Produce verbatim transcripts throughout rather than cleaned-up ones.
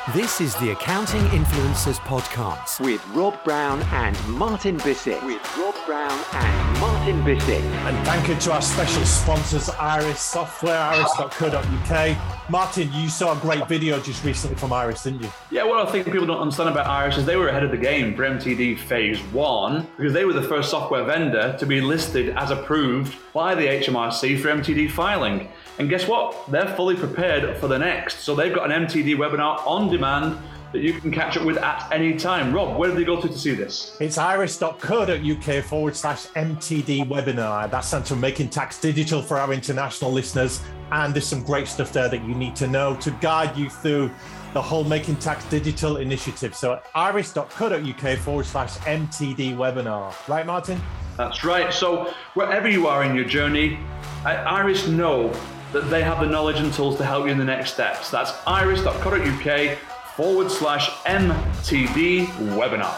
This is the Accounting Influencers Podcast with Rob Brown and Martin Bissett. With Rob Brown and Martin Bissett. And thank you to our special sponsors, Iris Software, iris dot co dot uk. Martin, you saw a great video just recently from Iris, didn't you? Yeah, what I think people don't understand about Iris is they were ahead of the game for M T D Phase one because they were the first software vendor to be listed as approved by the H M R C for M T D filing. And guess what? They're fully prepared for the next. So they've got an M T D webinar on demand that you can catch up with at any time. Rob, where do they go to to see this? It's iris dot co dot uk forward slash M T D webinar. That's stands for Making Tax Digital for our international listeners. And there's some great stuff there that you need to know to guide you through the whole Making Tax Digital initiative. So iris dot co dot uk forward slash M T D webinar. Right, Martin? That's right. So wherever you are in your journey, at Iris know that they have the knowledge and tools to help you in the next steps. That's iris dot co dot uk forward slash M T D webinar.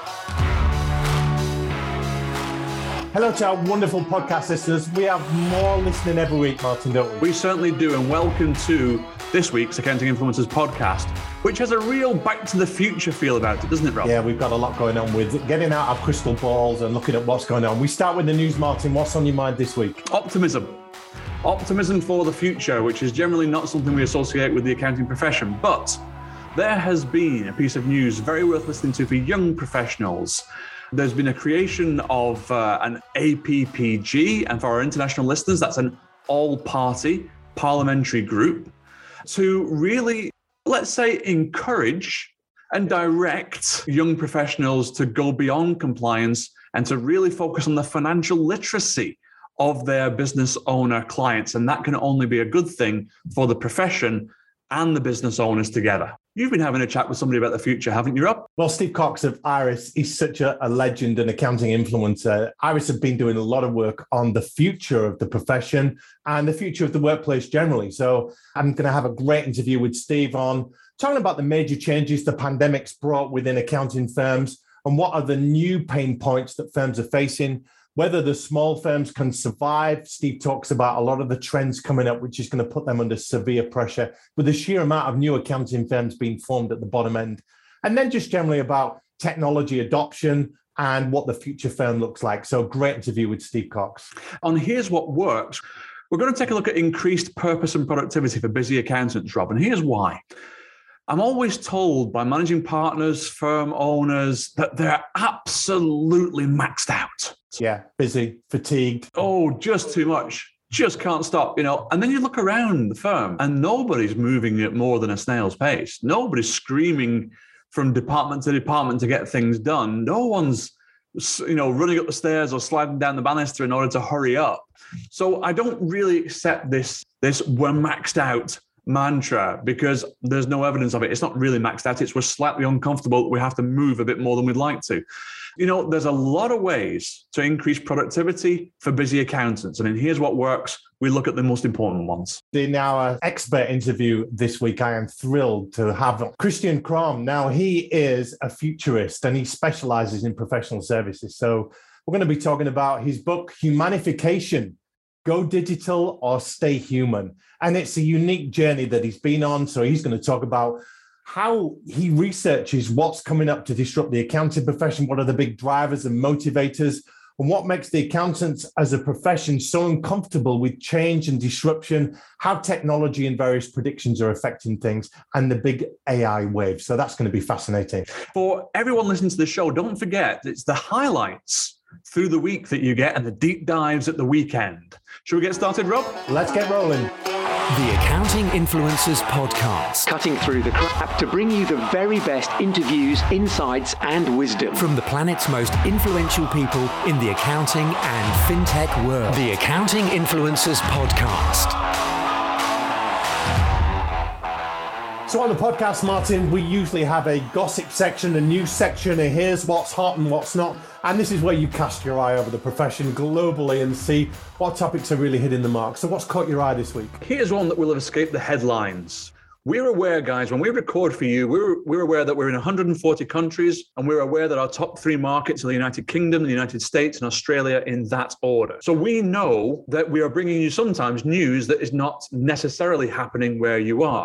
Hello to our wonderful podcast listeners. We have more listening every week, Martin, don't we? We certainly do, and welcome to this week's Accounting Influencers Podcast, which has a real back to the future feel about it, doesn't it, Rob? Yeah, we've got a lot going on with getting out our crystal balls and looking at what's going on. We start with the news, Martin. What's on your mind this week? Optimism. Optimism for the future, which is generally not something we associate with the accounting profession, but there has been a piece of news very worth listening to for young professionals. There's been a creation of uh, an A P P G, and for our international listeners, that's an all-party parliamentary group to really, let's say, encourage and direct young professionals to go beyond compliance and to really focus on the financial literacy of their business owner clients. And that can only be a good thing for the profession and the business owners together. You've been having a chat with somebody about the future, haven't you, Rob? Well, Steve Cox of Iris, he's such a, a legend and accounting influencer. Iris have been doing a lot of work on the future of the profession and the future of the workplace generally. So I'm going to have a great interview with Steve on talking about the major changes the pandemic's brought within accounting firms and what are the new pain points that firms are facing, whether the small firms can survive. Steve talks about a lot of the trends coming up, which is going to put them under severe pressure with the sheer amount of new accounting firms being formed at the bottom end. And then just generally about technology adoption and what the future firm looks like. So great interview with Steve Cox. On Here's What Works, we're going to take a look at increased purpose and productivity for busy accountants, Rob. And here's why. I'm always told by managing partners, firm owners, that they're absolutely maxed out. Yeah, busy, fatigued. Oh, just too much. Just can't stop, you know. And then you look around the firm and nobody's moving at more than a snail's pace. Nobody's screaming from department to department to get things done. No one's, you know, running up the stairs or sliding down the banister in order to hurry up. So I don't really accept this, this we're maxed out mantra because there's no evidence of it. It's not really maxed out. It's we're slightly uncomfortable that we have to move a bit more than we'd like to. You know, there's a lot of ways to increase productivity for busy accountants. And in Here's What Works, we look at the most important ones. In our expert interview this week, I am thrilled to have Christian Krom. Now, he is a futurist and he specializes in professional services. So we're going to be talking about his book, Humanification, Go Digital or Stay Human. And it's a unique journey that he's been on. So he's going to talk about how he researches what's coming up to disrupt the accounting profession, what are the big drivers and motivators, and what makes the accountants as a profession so uncomfortable with change and disruption, how technology and various predictions are affecting things, and the big A I wave. So that's going to be fascinating. For everyone listening to the show, don't forget, it's the highlights through the week that you get and the deep dives at the weekend. Should we get started, Rob? Let's get rolling. The Accounting Influencers Podcast. Cutting through the crap to bring you the very best interviews, insights, and wisdom from the planet's most influential people in the accounting and fintech world. The Accounting Influencers Podcast. So on the podcast, Martin, we usually have a gossip section, a news section, and here's what's hot and what's not. And this is where you cast your eye over the profession globally and see what topics are really hitting the mark. So what's caught your eye this week? Here's one that will have escaped the headlines. We're aware, guys, when we record for you, we're, we're aware that we're in one hundred forty countries, and we're aware that our top three markets are the United Kingdom, the United States, and Australia in that order. So we know that we are bringing you sometimes news that is not necessarily happening where you are.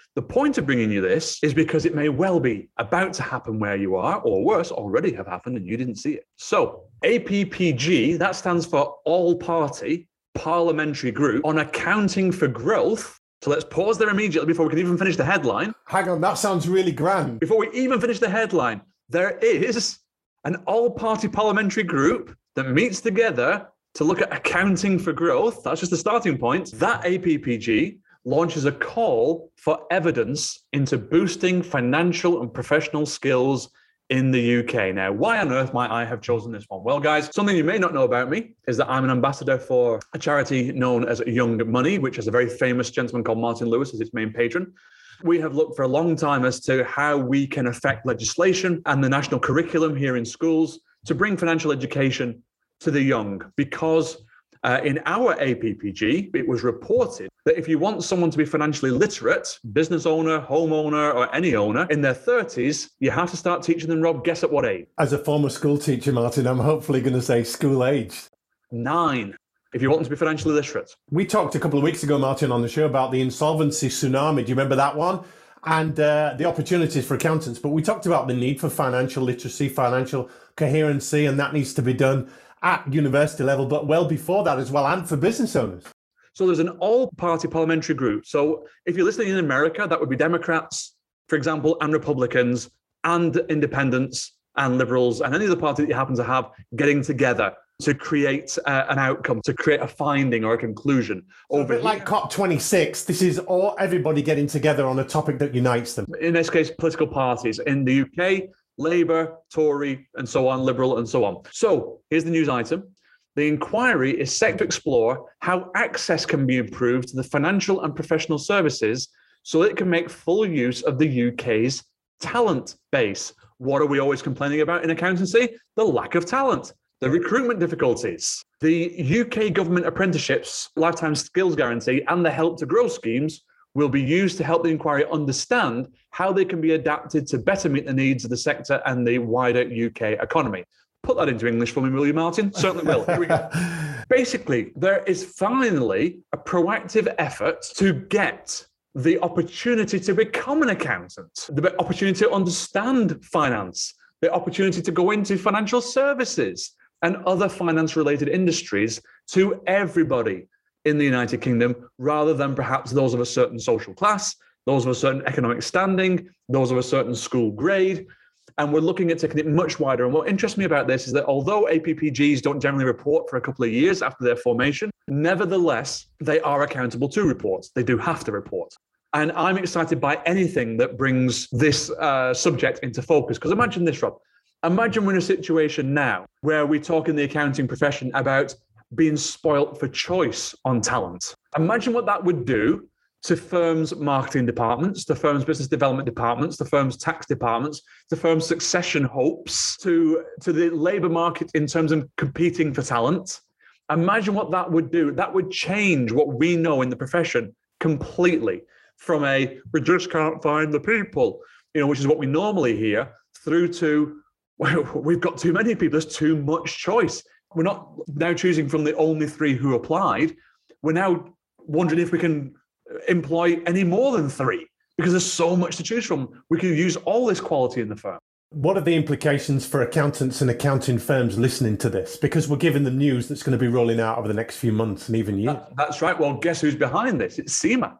The point of bringing you this is because it may well be about to happen where you are, or worse, already have happened and you didn't see it. So A P P G, that stands for All Party Parliamentary Group on Accounting for Growth. So let's pause there immediately before we can even finish the headline. Hang on, that sounds really grand. Before we even finish the headline, there is an all-party parliamentary group that meets together to look at accounting for growth. That's just the starting point. That A P P G launches a call for evidence into boosting financial and professional skills in the U K. Now, why on earth might I have chosen this one? Well, guys, something you may not know about me is that I'm an ambassador for a charity known as Young Money, which has a very famous gentleman called Martin Lewis as its main patron. We have looked for a long time as to how we can affect legislation and the national curriculum here in schools to bring financial education to the young, because Uh, in our A P P G, it was reported that if you want someone to be financially literate, business owner, homeowner, or any owner in their thirties, you have to start teaching them, Rob, guess at what age? As a former school teacher, Martin, I'm hopefully going to say school age. Nine, if you want them to be financially literate. We talked a couple of weeks ago, Martin, on the show about the insolvency tsunami. Do you remember that one? And uh, the opportunities for accountants. But we talked about the need for financial literacy, financial coherency, and that needs to be done at university level, but well before that as well, and for business owners. So there's an all-party parliamentary group. So if you're listening in America, that would be Democrats, for example, and Republicans, and independents, and liberals, and any other party that you happen to have getting together to create uh, an outcome, to create a finding or a conclusion. So over a bit like COP twenty-six, this is all everybody getting together on a topic that unites them. In this case, political parties. In the U K, Labour, Tory, and so on, Liberal, and so on. So here's the news item. The inquiry is set to explore how access can be improved to the financial and professional services so that it can make full use of the U K's talent base. What are we always complaining about in accountancy? The lack of talent, the recruitment difficulties. The U K government apprenticeships, lifetime skills guarantee, and the help to grow schemes will be used to help the inquiry understand how they can be adapted to better meet the needs of the sector and the wider U K economy. Put that into English for me, will you, Martin? Certainly will. Here we go. Basically, there is finally a proactive effort to get the opportunity to become an accountant, the opportunity to understand finance, the opportunity to go into financial services and other finance-related industries to everybody in the United Kingdom, rather than perhaps those of a certain social class, those of a certain economic standing, those of a certain school grade. And we're looking at taking it much wider. And what interests me about this is that although A P P Gs don't generally report for a couple of years after their formation, nevertheless, they are accountable to reports. They do have to report. And I'm excited by anything that brings this uh, subject into focus. Because imagine this, Rob. Imagine we're in a situation now where we talk in the accounting profession about being spoilt for choice on talent. Imagine what that would do to firms' marketing departments, to firms' business development departments, to firms' tax departments, to firms' succession hopes, to, to the labour market in terms of competing for talent. Imagine what that would do. That would change what we know in the profession completely, from a, we just can't find the people, you know, which is what we normally hear, through to, well, we've got too many people, there's too much choice. We're not now choosing from the only three who applied. We're now wondering if we can employ any more than three, because there's so much to choose from. We can use all this quality in the firm. What are the implications for accountants and accounting firms listening to this? Because we're given the news that's going to be rolling out over the next few months and even years. That, that's right. Well, guess who's behind this? It's CIMA.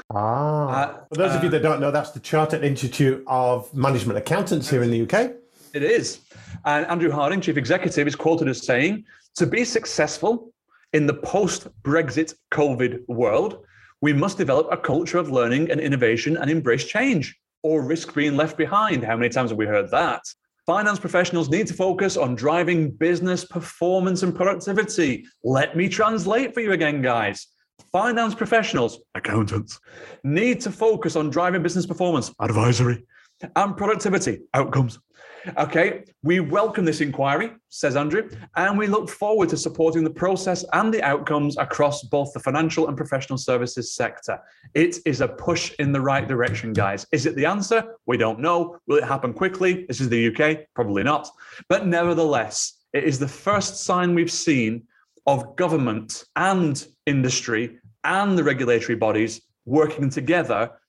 Ah. Uh, for those uh, of you that don't know, that's the Chartered Institute of Management Accountants here in the U K. It is. And Andrew Harding, Chief Executive, is quoted as saying, to be successful in the post-Brexit COVID world, we must develop a culture of learning and innovation and embrace change, or risk being left behind. How many times have we heard that? Finance professionals need to focus on driving business performance and productivity. Let me translate for you again, guys. Finance professionals, accountants, need to focus on driving business performance, advisory, and productivity, outcomes. Okay, we welcome this inquiry, says Andrew, and we look forward to supporting the process and the outcomes across both the financial and professional services sector. It is a push in the right direction, guys. Is it the answer? We don't know. Will it happen quickly? This is the U K, probably not. But nevertheless, it is the first sign we've seen of government and industry and the regulatory bodies working together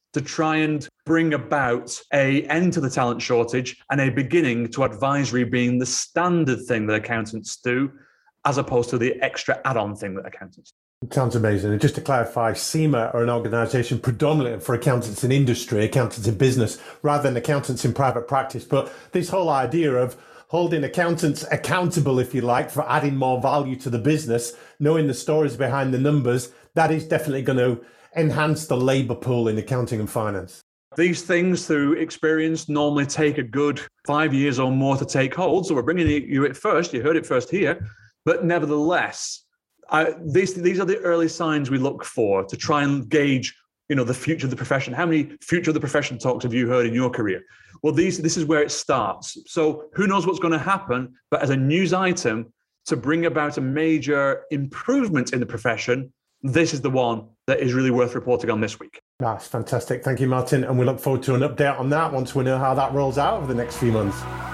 to try and bring about a end to the talent shortage and a beginning to advisory being the standard thing that accountants do, as opposed to the extra add-on thing that accountants do. It sounds amazing. And just to clarify, CIMA are an organisation predominantly for accountants in industry, accountants in business, rather than accountants in private practice. But this whole idea of holding accountants accountable, if you like, for adding more value to the business, knowing the stories behind the numbers, that is definitely going to enhance the labour pool in accounting and finance. These things, through experience, normally take a good five years or more to take hold. So we're bringing you it first. You heard it first here. But nevertheless, I, these, these are the early signs we look for to try and gauge, you know, the future of the profession. How many future of the profession talks have you heard in your career? Well, these, this is where it starts. So who knows what's going to happen? But as a news item to bring about a major improvement in the profession, this is the one that is really worth reporting on this week. That's fantastic. Thank you, Martin. And we look forward to an update on that once we know how that rolls out over the next few months.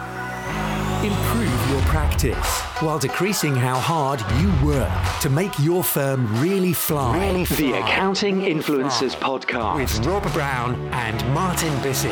Improve your practice while decreasing how hard you work to make your firm really fly. Really fly. The Accounting Influencers Podcast with Rob Brown and Martin Bissett.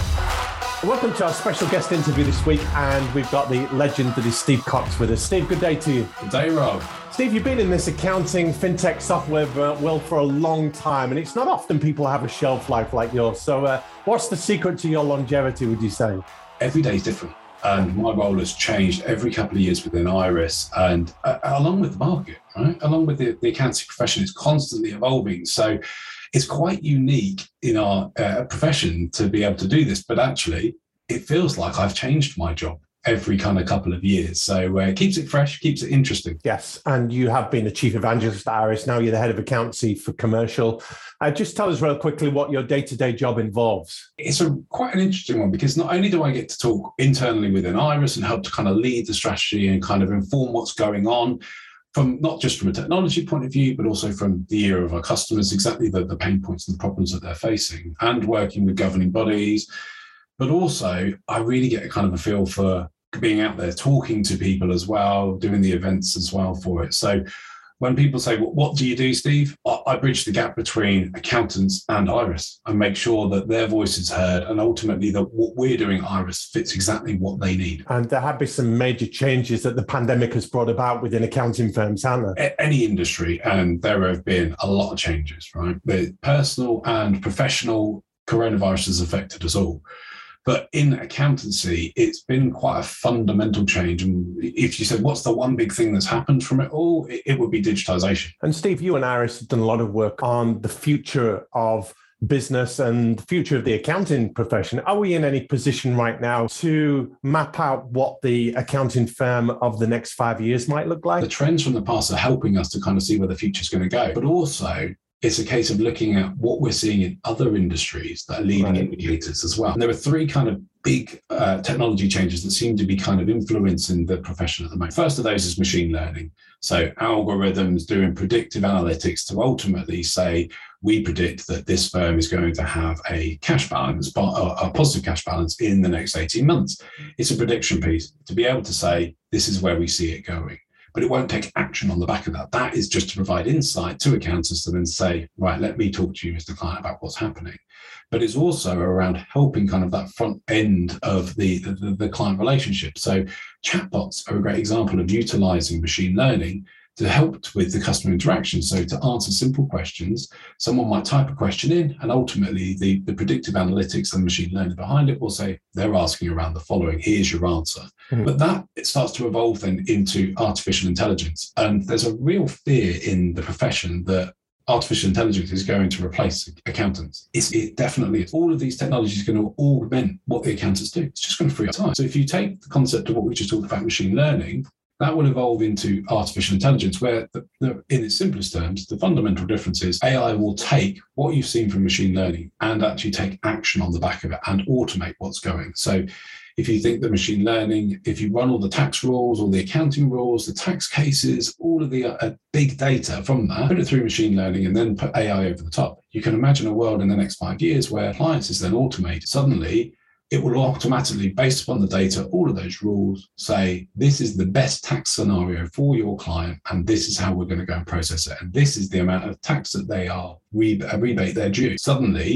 Welcome to our special guest interview this week, and we've got the legend that is Steve Cox with us. Steve, good day to you. Good day, Rob. Steve, you've been in this accounting, fintech software world for a long time, and it's not often people have a shelf life like yours. So uh, what's the secret to your longevity, would you say? Every day is different. And my role has changed every couple of years within Iris, and uh, along with the market, right? Along with the, the accounting profession, it's constantly evolving. So it's quite unique in our uh, profession to be able to do this, but actually it feels like I've changed my job every kind of couple of years. So uh, it keeps it fresh, keeps it interesting. Yes, and you have been a chief evangelist at Iris. Now you're the head of accountancy for commercial. Uh, just tell us real quickly what your day-to-day job involves. It's a quite an interesting one, because not only do I get to talk internally within Iris and help to kind of lead the strategy and kind of inform what's going on, from not just from a technology point of view, but also from the ear of our customers, exactly the, the pain points and the problems that they're facing, and working with governing bodies. But also, I really get a kind of a feel for being out there, talking to people as well, doing the events as well for it. So when people say, well, what do you do, Steve? I bridge the gap between accountants and Iris and make sure that their voice is heard, and ultimately that what we're doing at Iris fits exactly what they need. And there have been some major changes that the pandemic has brought about within accounting firms, haven't there? A- any industry, and there have been a lot of changes, right? The personal and professional coronavirus has affected us all. But in accountancy, it's been quite a fundamental change. And if you said, what's the one big thing that's happened from it all, it, it would be digitization. And Steve, you and Iris have done a lot of work on the future of business and the future of the accounting profession. Are we in any position right now to map out what the accounting firm of the next five years might look like? The trends from the past are helping us to kind of see where the future is going to go. But also, it's a case of looking at what we're seeing in other industries that are leading right. indicators as well. And there are three kind of big uh, technology changes that seem to be kind of influencing the profession at the moment. First of those is machine learning. So algorithms doing predictive analytics to ultimately say, we predict that this firm is going to have a cash balance, a positive cash balance in the next eighteen months. It's a prediction piece to be able to say, this is where we see it going. But it won't take action on the back of that. That is just to provide insight to accountants to then say, right, let me talk to you, Mister Client, about what's happening. But it's also around helping kind of that front end of the, the, the client relationship. So chatbots are a great example of utilizing machine learning to help with the customer interaction. So to answer simple questions, someone might type a question in, and ultimately the, the predictive analytics and machine learning behind it will say, they're asking around the following, here's your answer. Mm-hmm. But that, it starts to evolve then into artificial intelligence. And there's a real fear in the profession that artificial intelligence is going to replace accountants. It's, it definitely is. All of these technologies are going to augment what the accountants do. It's just going to free up time. So if you take the concept of what we just talked about, machine learning, that will evolve into artificial intelligence, where the, the, in its simplest terms, the fundamental difference is A I will take what you've seen from machine learning and actually take action on the back of it and automate what's going. So if you think that machine learning, if you run all the tax rules, all the accounting rules, the tax cases, all of the uh, big data from that, put it through machine learning and then put A I over the top, you can imagine a world in the next five years where appliance is then automated. Suddenly, it will automatically, based upon the data, all of those rules, say, this is the best tax scenario for your client, and this is how we're going to go and process it. And this is the amount of tax that they are re- rebate they're due. Suddenly,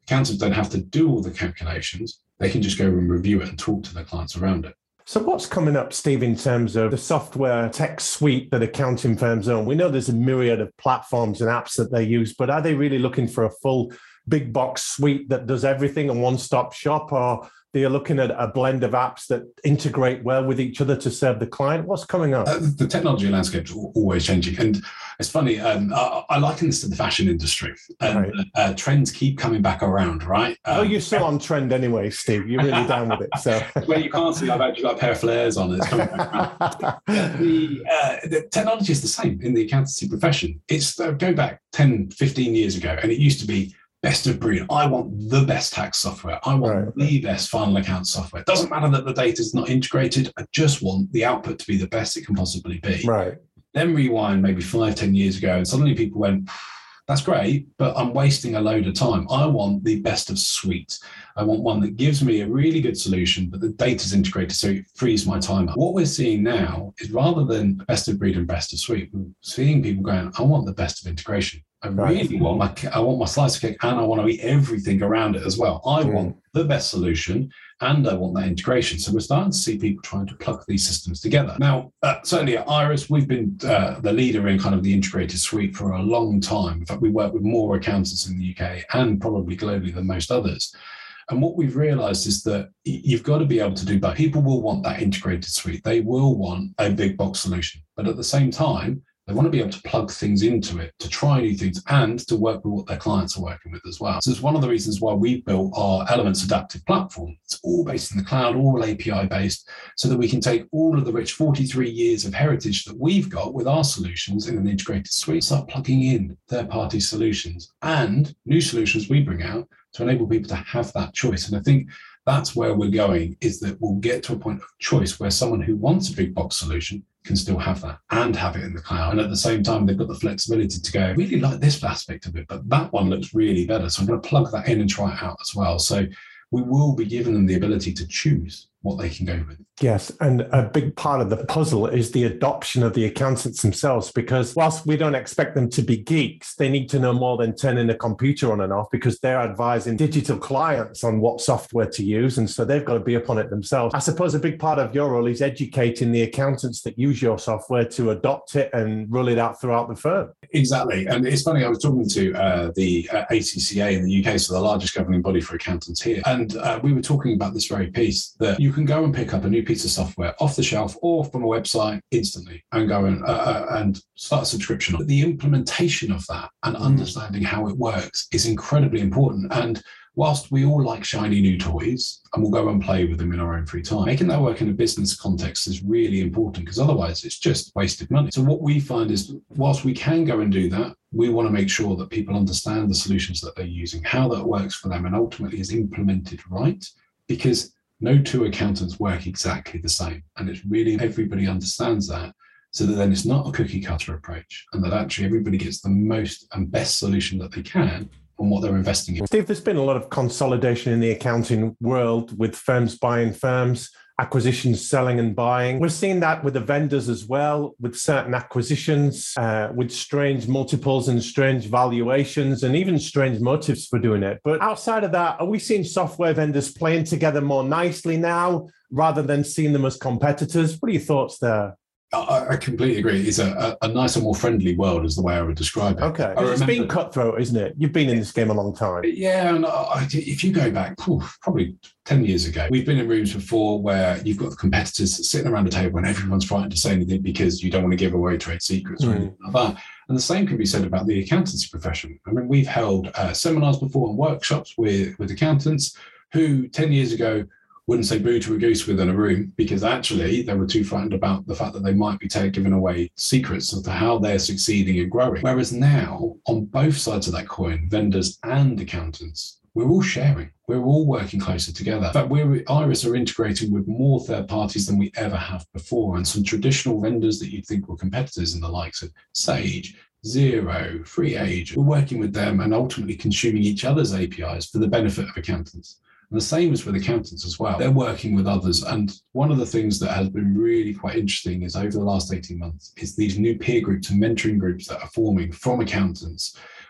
Accountants don't have to do all the calculations. They can just go and review it and talk to their clients around it. So what's coming up, Steve, in terms of the software tech suite that accounting firms own? We know there's a myriad of platforms and apps that they use, but are they really looking for a full big box suite that does everything, a one-stop shop, or they're looking at a blend of apps that integrate well with each other to serve the client? What's coming up? Uh, the technology landscape is always changing. And it's funny, um, I, I liken this to the fashion industry. And right. uh, trends keep coming back around, right? Um, oh, you're still on trend anyway, Steve. You're really down with it. So well, you can't see I've actually got a pair of flares on. It's coming back around. the, uh, the technology is the same in the accountancy profession. It's uh, go back ten, fifteen years ago, and it used to be best of breed. I want the best tax software. I want right. the best final account software. It doesn't matter that the data is not integrated. I just want the output to be the best it can possibly be. Right. Then rewind maybe five, ten years ago, and suddenly people went, that's great, but I'm wasting a load of time. I want the best of suite. I want one that gives me a really good solution, but the data's integrated so it frees my time up. What we're seeing now is rather than best of breed and best of suite, we're seeing people going, I want the best of integration. I really want my I want my slice of cake, and I want to eat everything around it as well. I mm. want the best solution, and I want that integration. So we're starting to see people trying to plug these systems together. Now, uh, certainly at Iress, we've been uh, the leader in kind of the integrated suite for a long time. In fact, we work with more accountants in the U K and probably globally than most others. And what we've realized is that you've got to be able to do both. People will want that integrated suite. They will want a big box solution. But at the same time, they want to be able to plug things into it, to try new things, and to work with what their clients are working with as well. So it's one of the reasons why we've built our Elements Adaptive platform. It's all based in the cloud, all A P I based, so that we can take all of the rich forty-three years of heritage that we've got with our solutions in an integrated suite, start plugging in third-party solutions and new solutions we bring out to enable people to have that choice. And I think that's where we're going, is that we'll get to a point of choice where someone who wants a big box solution can still have that and have it in the cloud. And at the same time, they've got the flexibility to go, I really like this aspect of it, but that one looks really better. So I'm going to plug that in and try it out as well. So we will be giving them the ability to choose what they can go with. Yes, and a big part of the puzzle is the adoption of the accountants themselves, because whilst we don't expect them to be geeks, they need to know more than turning a computer on and off, because they're advising digital clients on what software to use, and so they've got to be up on it themselves. I suppose a big part of your role is educating the accountants that use your software to adopt it and roll it out throughout the firm. Exactly, and it's funny, I was talking to uh, the uh, A C C A in the U K, so the largest governing body for accountants here, and uh, we were talking about this very piece, that you can go and pick up a new piece of software off the shelf or from a website instantly and go and, uh, and start a subscription. But the implementation of that and understanding how it works is incredibly important. And whilst we all like shiny new toys and we'll go and play with them in our own free time, making that work in a business context is really important, because otherwise it's just wasted money. So what we find is, whilst we can go and do that, we want to make sure that people understand the solutions that they're using, how that works for them, and ultimately is implemented right, because no two accountants work exactly the same. And it's really, everybody understands that, so that then it's not a cookie cutter approach, and that actually everybody gets the most and best solution that they can on what they're investing in. Steve, there's been a lot of consolidation in the accounting world, with firms buying firms, acquisitions, selling and buying. We're seeing that with the vendors as well, with certain acquisitions, uh, with strange multiples and strange valuations and even strange motives for doing it. But outside of that, are we seeing software vendors playing together more nicely now rather than seeing them as competitors? What are your thoughts there? I completely agree. It's a, a nicer, more friendly world is the way I would describe it. Okay. It's remember, been cutthroat, isn't it? You've been in this game a long time. Yeah. And I, if you go back, probably ten years ago, we've been in rooms before where you've got the competitors sitting around the table and everyone's frightened to say anything because you don't want to give away trade secrets mm. or anything like that. And the same can be said about the accountancy profession. I mean, we've held uh, seminars before and workshops with, with accountants who ten years ago wouldn't say boo to a goose within a room, because actually they were too frightened about the fact that they might be t- giving away secrets as to how they're succeeding and growing. Whereas now, on both sides of that coin, vendors and accountants, we're all sharing. We're all working closer together. In fact, we're, Iress are integrating with more third parties than we ever have before. And some traditional vendors that you'd think were competitors in the likes of Sage, Xero, FreeAge, we're working with them and ultimately consuming each other's A P Is for the benefit of accountants. And the same is with accountants as well. They're working with others. And one of the things that has been really quite interesting is over the last eighteen months is these new peer groups and mentoring groups that are forming from accountants,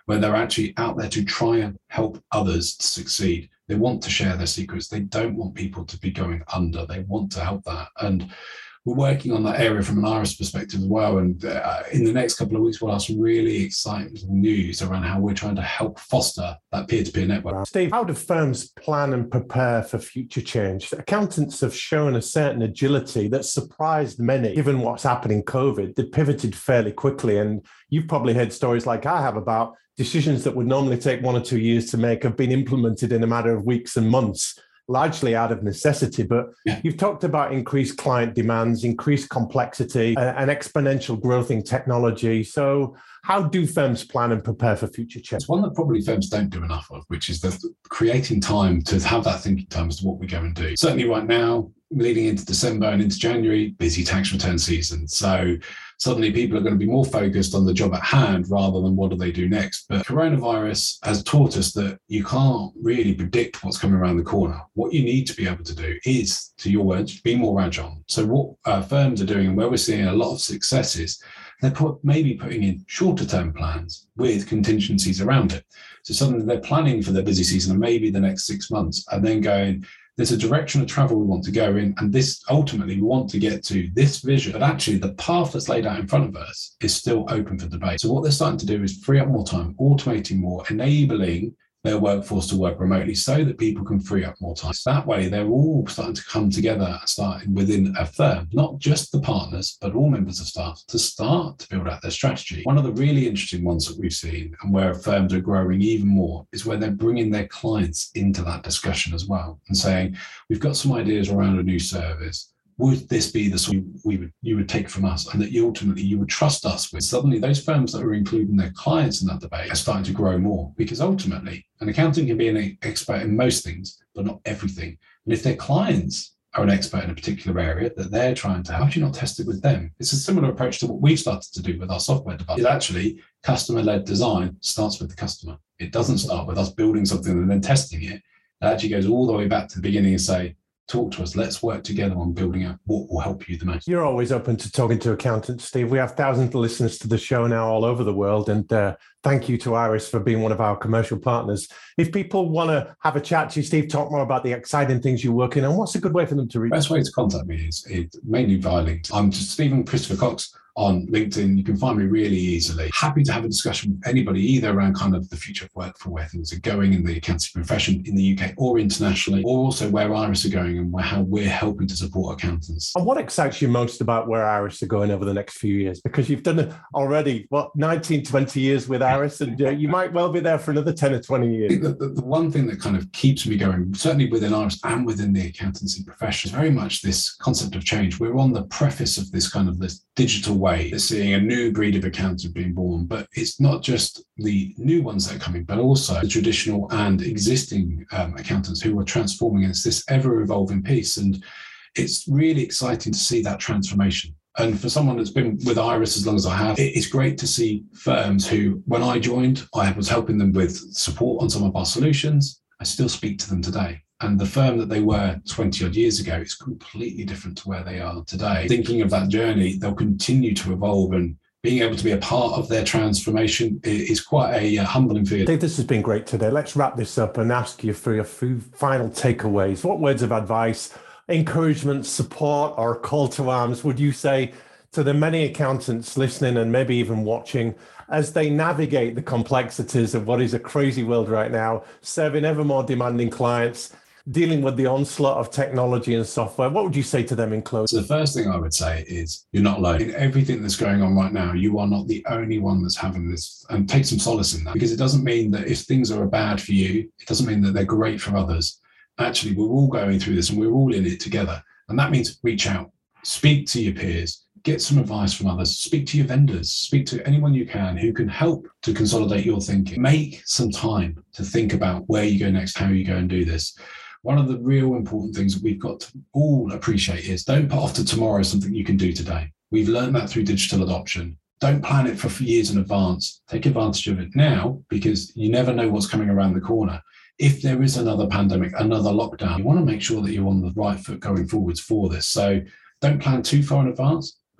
where they're actually out there to try and help others to succeed. They want to share their secrets. They don't want people to be going under. They want to help that. And we're working on that area from an Iris perspective as well. And uh, in the next couple of weeks, we'll have some really exciting news around how we're trying to help foster that peer-to-peer network. Steve, how do firms plan and prepare for future change? Accountants have shown a certain agility that surprised many, given what's happening in COVID. They pivoted fairly quickly. And you've probably heard stories like I have about decisions that would normally take one or two years to make have been implemented in a matter of weeks and months, largely out of necessity. But yeah. You've talked about increased client demands, increased complexity, uh, and exponential growth in technology. So how do firms plan and prepare for future change? It's one that probably firms don't do enough of, which is the creating time to have that thinking time as to what we go and do. Certainly right now, leading into December and into January, busy tax return season. So suddenly people are going to be more focused on the job at hand rather than what do they do next. But coronavirus has taught us that you can't really predict what's coming around the corner. What you need to be able to do is, to your words, be more agile. So what uh, firms are doing, and where we're seeing a lot of successes, they're put, maybe putting in shorter term plans with contingencies around it. So suddenly they're planning for their busy season and maybe the next six months and then going, there's a direction of travel we want to go in, and this ultimately we want to get to this vision. But actually, the path that's laid out in front of us is still open for debate. So what they're starting to do is free up more time, automating more, enabling their workforce to work remotely so that people can free up more time. So that way, they're all starting to come together, starting within a firm, not just the partners, but all members of staff to start to build out their strategy. One of the really interesting ones that we've seen and where firms are growing even more is where they're bringing their clients into that discussion as well and saying, we've got some ideas around a new service. Would this be the sort we would you would take from us, and that you ultimately you would trust us with? Suddenly, those firms that are including their clients in that debate are starting to grow more, because ultimately, an accountant can be an expert in most things, but not everything. And if their clients are an expert in a particular area that they're trying to, how do you not test it with them? It's a similar approach to what we've started to do with our software development. It's actually customer-led design starts with the customer. It doesn't start with us building something and then testing it. It actually goes all the way back to the beginning and say, talk to us. Let's work together on building out what will help you the most. You're always open to talking to accountants, Steve. We have thousands of listeners to the show now all over the world. And uh, thank you to Iris for being one of our commercial partners. If people want to have a chat to you, Steve, talk more about the exciting things you're working on, what's a good way for them to reach? The best way to contact me is, is mainly via LinkedIn. I'm just Stephen Christopher Cox on LinkedIn. You can find me really easily. Happy to have a discussion with anybody, either around kind of the future of work for where things are going in the accounting profession in the U K or internationally, or also where Iris are going and where, how we're helping to support accountants. And what excites you most about where Iris are going over the next few years? Because you've done already, what, nineteen, twenty years with Iris, and uh, you might well be there for another ten or twenty years. The, the, the one thing that kind of keeps me going, certainly within Iris and within the accountancy profession, is very much this concept of change. We're on the preface of this kind of this digital way. They're seeing a new breed of accountant being born, but it's not just the new ones that are coming, but also the traditional and existing um, accountants who are transforming. It's this ever-evolving piece, and it's really exciting to see that transformation. And for someone that's been with Iris as long as I have, it's great to see firms who, when I joined, I was helping them with support on some of our solutions. I still speak to them today. And the firm that they were twenty odd years ago is completely different to where they are today. Thinking of that journey, they'll continue to evolve, and being able to be a part of their transformation is quite a humbling feeling. Dave, this has been great today. Let's wrap this up and ask you for your final takeaways. What words of advice, encouragement, support, or call to arms would you say to the many accountants listening and maybe even watching as they navigate the complexities of what is a crazy world right now, serving ever more demanding clients, dealing with the onslaught of technology and software? What would you say to them in closing? So the first thing I would say is you're not alone. In everything that's going on right now, you are not the only one that's having this, and take some solace in that, because it doesn't mean that if things are bad for you, it doesn't mean that they're great for others. Actually, we're all going through this and we're all in it together. And that means reach out, speak to your peers, get some advice from others, speak to your vendors, speak to anyone you can who can help to consolidate your thinking. Make some time to think about where you go next, how you go and do this. One of the real important things that we've got to all appreciate is don't put off to tomorrow something you can do today. We've learned that through digital adoption. Don't plan it for years in advance. Take advantage of it now, because you never know what's coming around the corner. If there is another pandemic, another lockdown, you want to make sure that you're on the right foot going forwards for this. So don't plan too far in advance,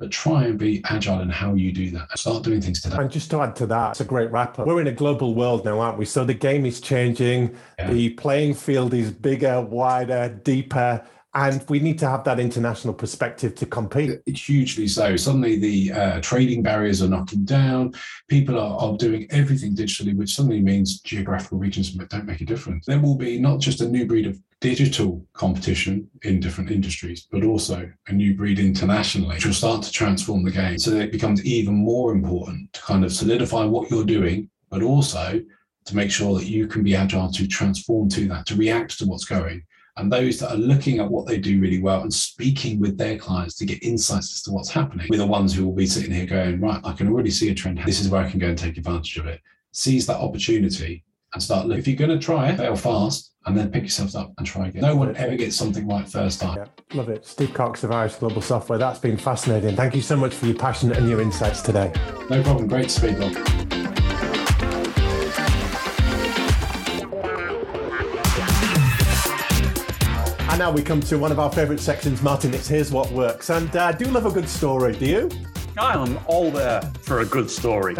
but try and be agile in how you do that. Start doing things today. And just to add to that, it's a great wrap up. We're in a global world now, aren't we? So the game is changing. Yeah. The playing field is bigger, wider, deeper. And we need to have that international perspective to compete. Hugely so. Suddenly the uh, trading barriers are knocking down. People are, are doing everything digitally, which suddenly means geographical regions don't make a difference. There will be not just a new breed of digital competition in different industries, but also a new breed internationally, which will start to transform the game. So that it becomes even more important to kind of solidify what you're doing, but also to make sure that you can be agile to transform to that, to react to what's going. And those that are looking at what they do really well and speaking with their clients to get insights as to what's happening, we're the ones who will be sitting here going, right, I can already see a trend. This is where I can go and take advantage of it. Seize that opportunity and start looking. If you're going to try it, fail fast and then pick yourself up and try again. No one ever gets something right first time. Yeah, love it. Steve Cox of Irish Global Software. That's been fascinating. Thank you so much for your passion and your insights today. No problem. Great to speak, Rob. And now we come to one of our favourite sections, Martin. It's Here's What Works. And I uh, do love a good story, do you? I am all there for a good story.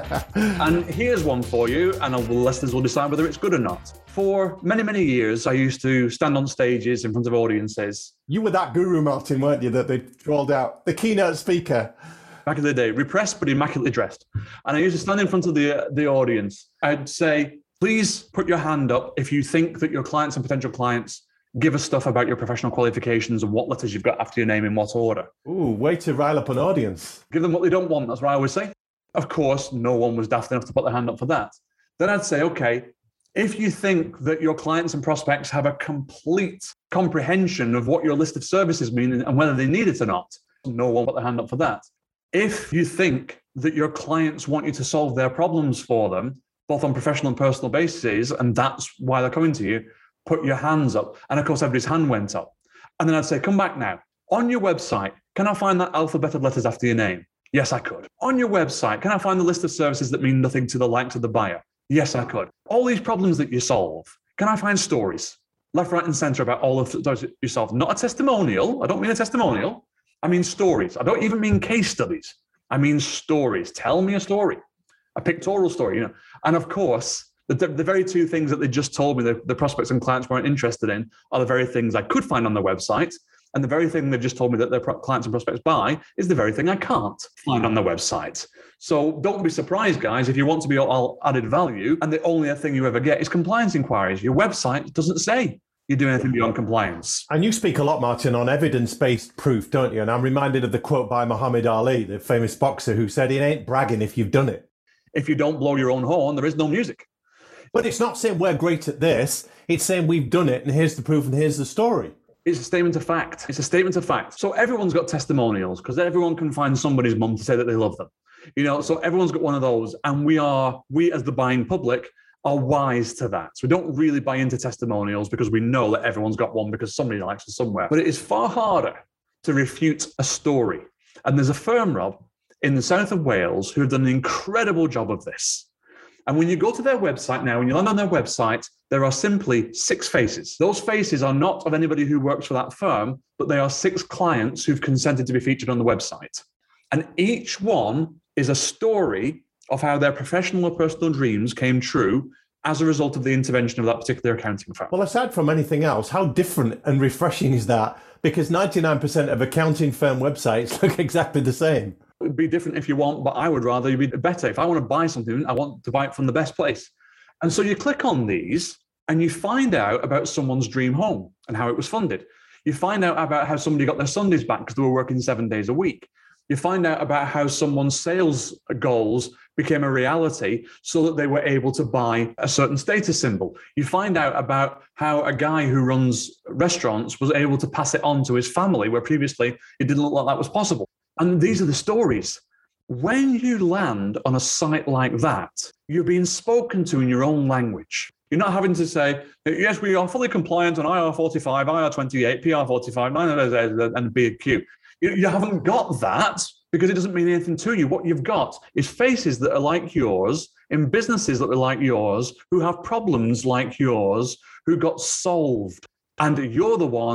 And here's one for you, and the listeners will decide whether it's good or not. For many, many years, I used to stand on stages in front of audiences. You were that guru, Martin, weren't you, that they rolled out? The keynote speaker. Back in the day, repressed but immaculately dressed. And I used to stand in front of the, the audience. I'd say, please put your hand up if you think that your clients and potential clients give us stuff about your professional qualifications and what letters you've got after your name in what order. Ooh, way to rile up an audience. Give them what they don't want, that's what I always say. Of course, no one was daft enough to put their hand up for that. Then I'd say, okay, if you think that your clients and prospects have a complete comprehension of what your list of services mean and whether they need it or not, no one put their hand up for that. If you think that your clients want you to solve their problems for them, both on professional and personal bases, and that's why they're coming to you, put your hands up. And of course, everybody's hand went up. And then I'd say, come back now. On your website, can I find that alphabet of letters after your name? Yes, I could. On your website, can I find the list of services that mean nothing to the likes of the buyer? Yes, I could. All these problems that you solve, can I find stories? Left, right, and center about all of those you solve. Not a testimonial. I don't mean a testimonial. I mean stories. I don't even mean case studies. I mean stories. Tell me a story, a pictorial story, you know. And of course, The, the very two things that they just told me that the prospects and clients weren't interested in are the very things I could find on their website. And the very thing they've just told me that their clients and prospects buy is the very thing I can't find on their website. So don't be surprised, guys, if you want to be all added value and the only thing you ever get is compliance inquiries. Your website doesn't say you do anything beyond compliance. And you speak a lot, Martin, on evidence-based proof, don't you? And I'm reminded of the quote by Muhammad Ali, the famous boxer, who said, it ain't bragging if you've done it. If you don't blow your own horn, there is no music. But it's not saying we're great at this. It's saying we've done it and here's the proof and here's the story. It's a statement of fact. It's a statement of fact. So everyone's got testimonials because everyone can find somebody's mum to say that they love them. You know, so everyone's got one of those. And we are, we as the buying public are wise to that. So we don't really buy into testimonials because we know that everyone's got one because somebody likes it somewhere. But it is far harder to refute a story. And there's a firm, Rob, in the south of Wales who have done an incredible job of this. And when you go to their website now, when you land on their website, there are simply six faces. Those faces are not of anybody who works for that firm, but they are six clients who've consented to be featured on the website. And each one is a story of how their professional or personal dreams came true as a result of the intervention of that particular accounting firm. Well, aside from anything else, how different and refreshing is that? Because ninety-nine percent of accounting firm websites look exactly the same. It'd be different if you want, but I would rather you'd be better. If I want to buy something, I want to buy it from the best place. And so you click on these and you find out about someone's dream home and how it was funded. You find out about how somebody got their Sundays back because they were working seven days a week. You find out about how someone's sales goals became a reality so that they were able to buy a certain status symbol. You find out about how a guy who runs restaurants was able to pass it on to his family, where previously it didn't look like that was possible. And these are the stories. When you land on a site like that, you're being spoken to in your own language. You're not having to say, yes, we are fully compliant on I R forty-five, I R twenty-eight, P R forty-five, and B Q. You haven't got that because it doesn't mean anything to you. What you've got is faces that are like yours, in businesses that are like yours, who have problems like yours, who got solved. And you're the one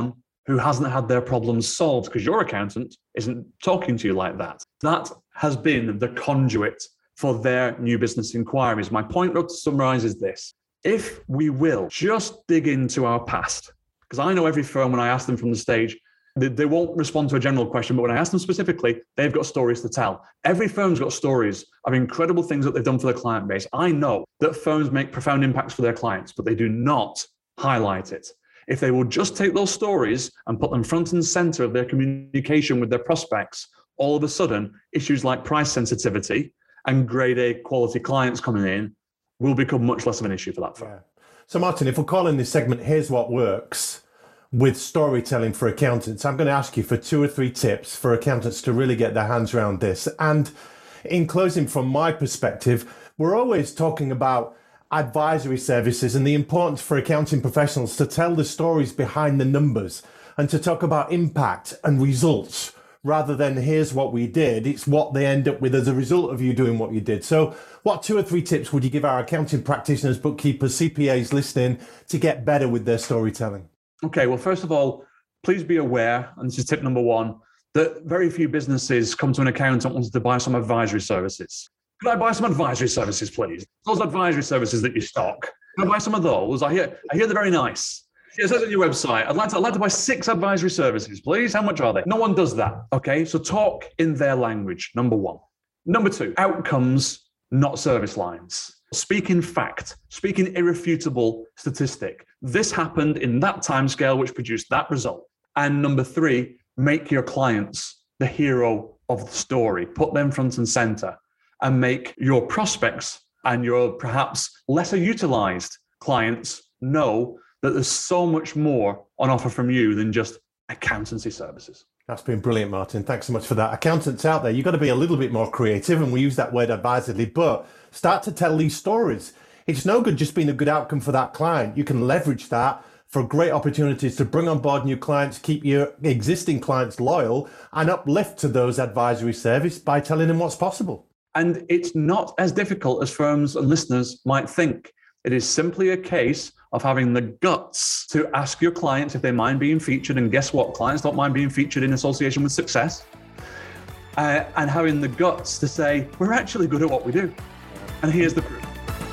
who hasn't had their problems solved because your accountant isn't talking to you like that. That has been the conduit for their new business inquiries. My point, to summarize, is this. If we will just dig into our past, because I know every firm, when I ask them from the stage, they, they won't respond to a general question, but when I ask them specifically, they've got stories to tell. Every firm's got stories of incredible things that they've done for their client base. I know that firms make profound impacts for their clients, but they do not highlight it. If they will just take those stories and put them front and center of their communication with their prospects, all of a sudden, issues like price sensitivity and grade A quality clients coming in will become much less of an issue for that firm. Yeah. So Martin, if we're calling this segment, Here's What Works, with storytelling for accountants, I'm going to ask you for two or three tips for accountants to really get their hands around this. And in closing, from my perspective, we're always talking about advisory services and the importance for accounting professionals to tell the stories behind the numbers and to talk about impact and results rather than here's what we did. It's what they end up with as a result of you doing what you did. So what two or three tips would you give our accounting practitioners, bookkeepers, C P As listening to get better with their storytelling? Okay, well, first of all, please be aware, and this is tip number one, that very few businesses come to an accountant wanting to buy some advisory services. Could I buy some advisory services, please? Those advisory services that you stock. Can I buy some of those? I hear I hear they're very nice. It says on your website, I'd like to, I'd like to buy six advisory services, please. How much are they? No one does that, okay? So talk in their language, number one. Number two, outcomes, not service lines. Speak in fact, speak in irrefutable statistic. This happened in that timescale, which produced that result. And number three, make your clients the hero of the story. Put them front and center and make your prospects and your perhaps lesser utilized clients know that there's so much more on offer from you than just accountancy services. That's been brilliant, Martin. Thanks so much for that. Accountants out there, you've got to be a little bit more creative, and we use that word advisedly, but start to tell these stories. It's no good just being a good outcome for that client. You can leverage that for great opportunities to bring on board new clients, keep your existing clients loyal, and uplift to those advisory service by telling them what's possible. And it's not as difficult as firms and listeners might think. It is simply a case of having the guts to ask your clients if they mind being featured. And guess what? Clients don't mind being featured in association with success. Uh, and having the guts to say, we're actually good at what we do. And here's the proof.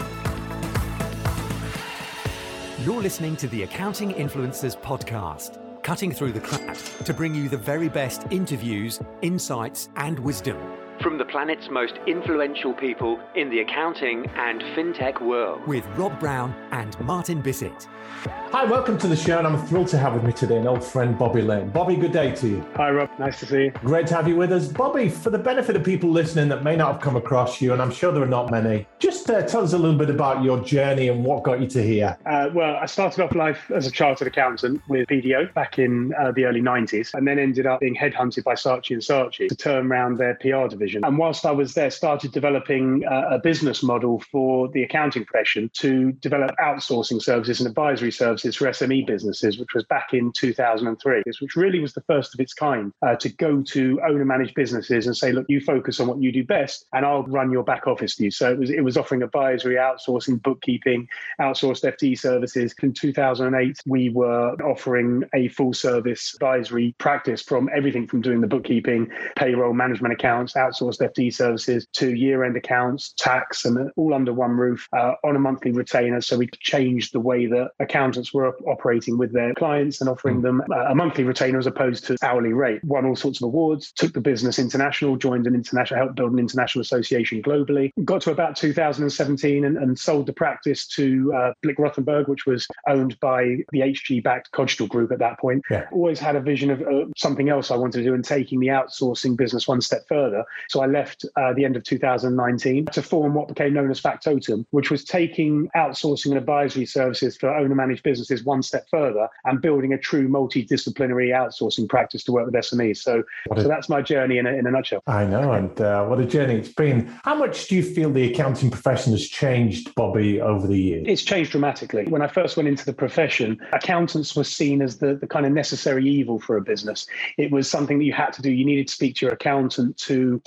You're listening to the Accounting Influencers podcast, cutting through the crap to bring you the very best interviews, insights, and wisdom from the planet's most influential people in the accounting and fintech world, with Rob Brown and Martin Bissett. Hi, welcome to the show, and I'm thrilled to have with me today an old friend, Bobby Lane. Bobby, good day to you. Hi, Rob. Nice to see you. Great to have you with us. Bobby, for the benefit of people listening that may not have come across you, and I'm sure there are not many, just uh, tell us a little bit about your journey and what got you to here. Uh, well, I started off life as a chartered accountant with B D O back in uh, the early nineties, and then ended up being headhunted by Saatchi and Saatchi to turn around their P R division. And whilst I was there, started developing uh, a business model for the accounting profession to develop outsourcing services and advisory services for S M E businesses, which was back in two thousand three, which really was the first of its kind uh, to go to owner-managed businesses and say, look, you focus on what you do best, and I'll run your back office for you. So it was it was offering advisory, outsourcing, bookkeeping, outsourced F D services. In two thousand eight, we were offering a full-service advisory practice from everything from doing the bookkeeping, payroll, management accounts, outsourced F D services, to year-end accounts, tax, and all under one roof uh, on a monthly retainer. So we changed the way that accountants were operating with their clients and offering them uh, a monthly retainer as opposed to hourly rate. Won all sorts of awards, took the business international, joined an international, helped build an international association globally. Got to about two thousand seventeen and, and sold the practice to uh, Blick Rothenberg, which was owned by the H G-backed Cogstal Group at that point. Yeah. Always had a vision of uh, something else I wanted to do and taking the outsourcing business one step further. So I left uh, the end of two thousand nineteen to form what became known as Factotum, which was taking outsourcing and advisory services for owner-managed businesses one step further and building a true multidisciplinary outsourcing practice to work with S M Es. So, a, so that's my journey in a, in a nutshell. I know, and uh, what a journey it's been. How much do you feel the accounting profession has changed, Bobby, over the years? It's changed dramatically. When I first went into the profession, accountants were seen as the, the kind of necessary evil for a business. It was something that you had to do. You needed to speak to your accountant to, to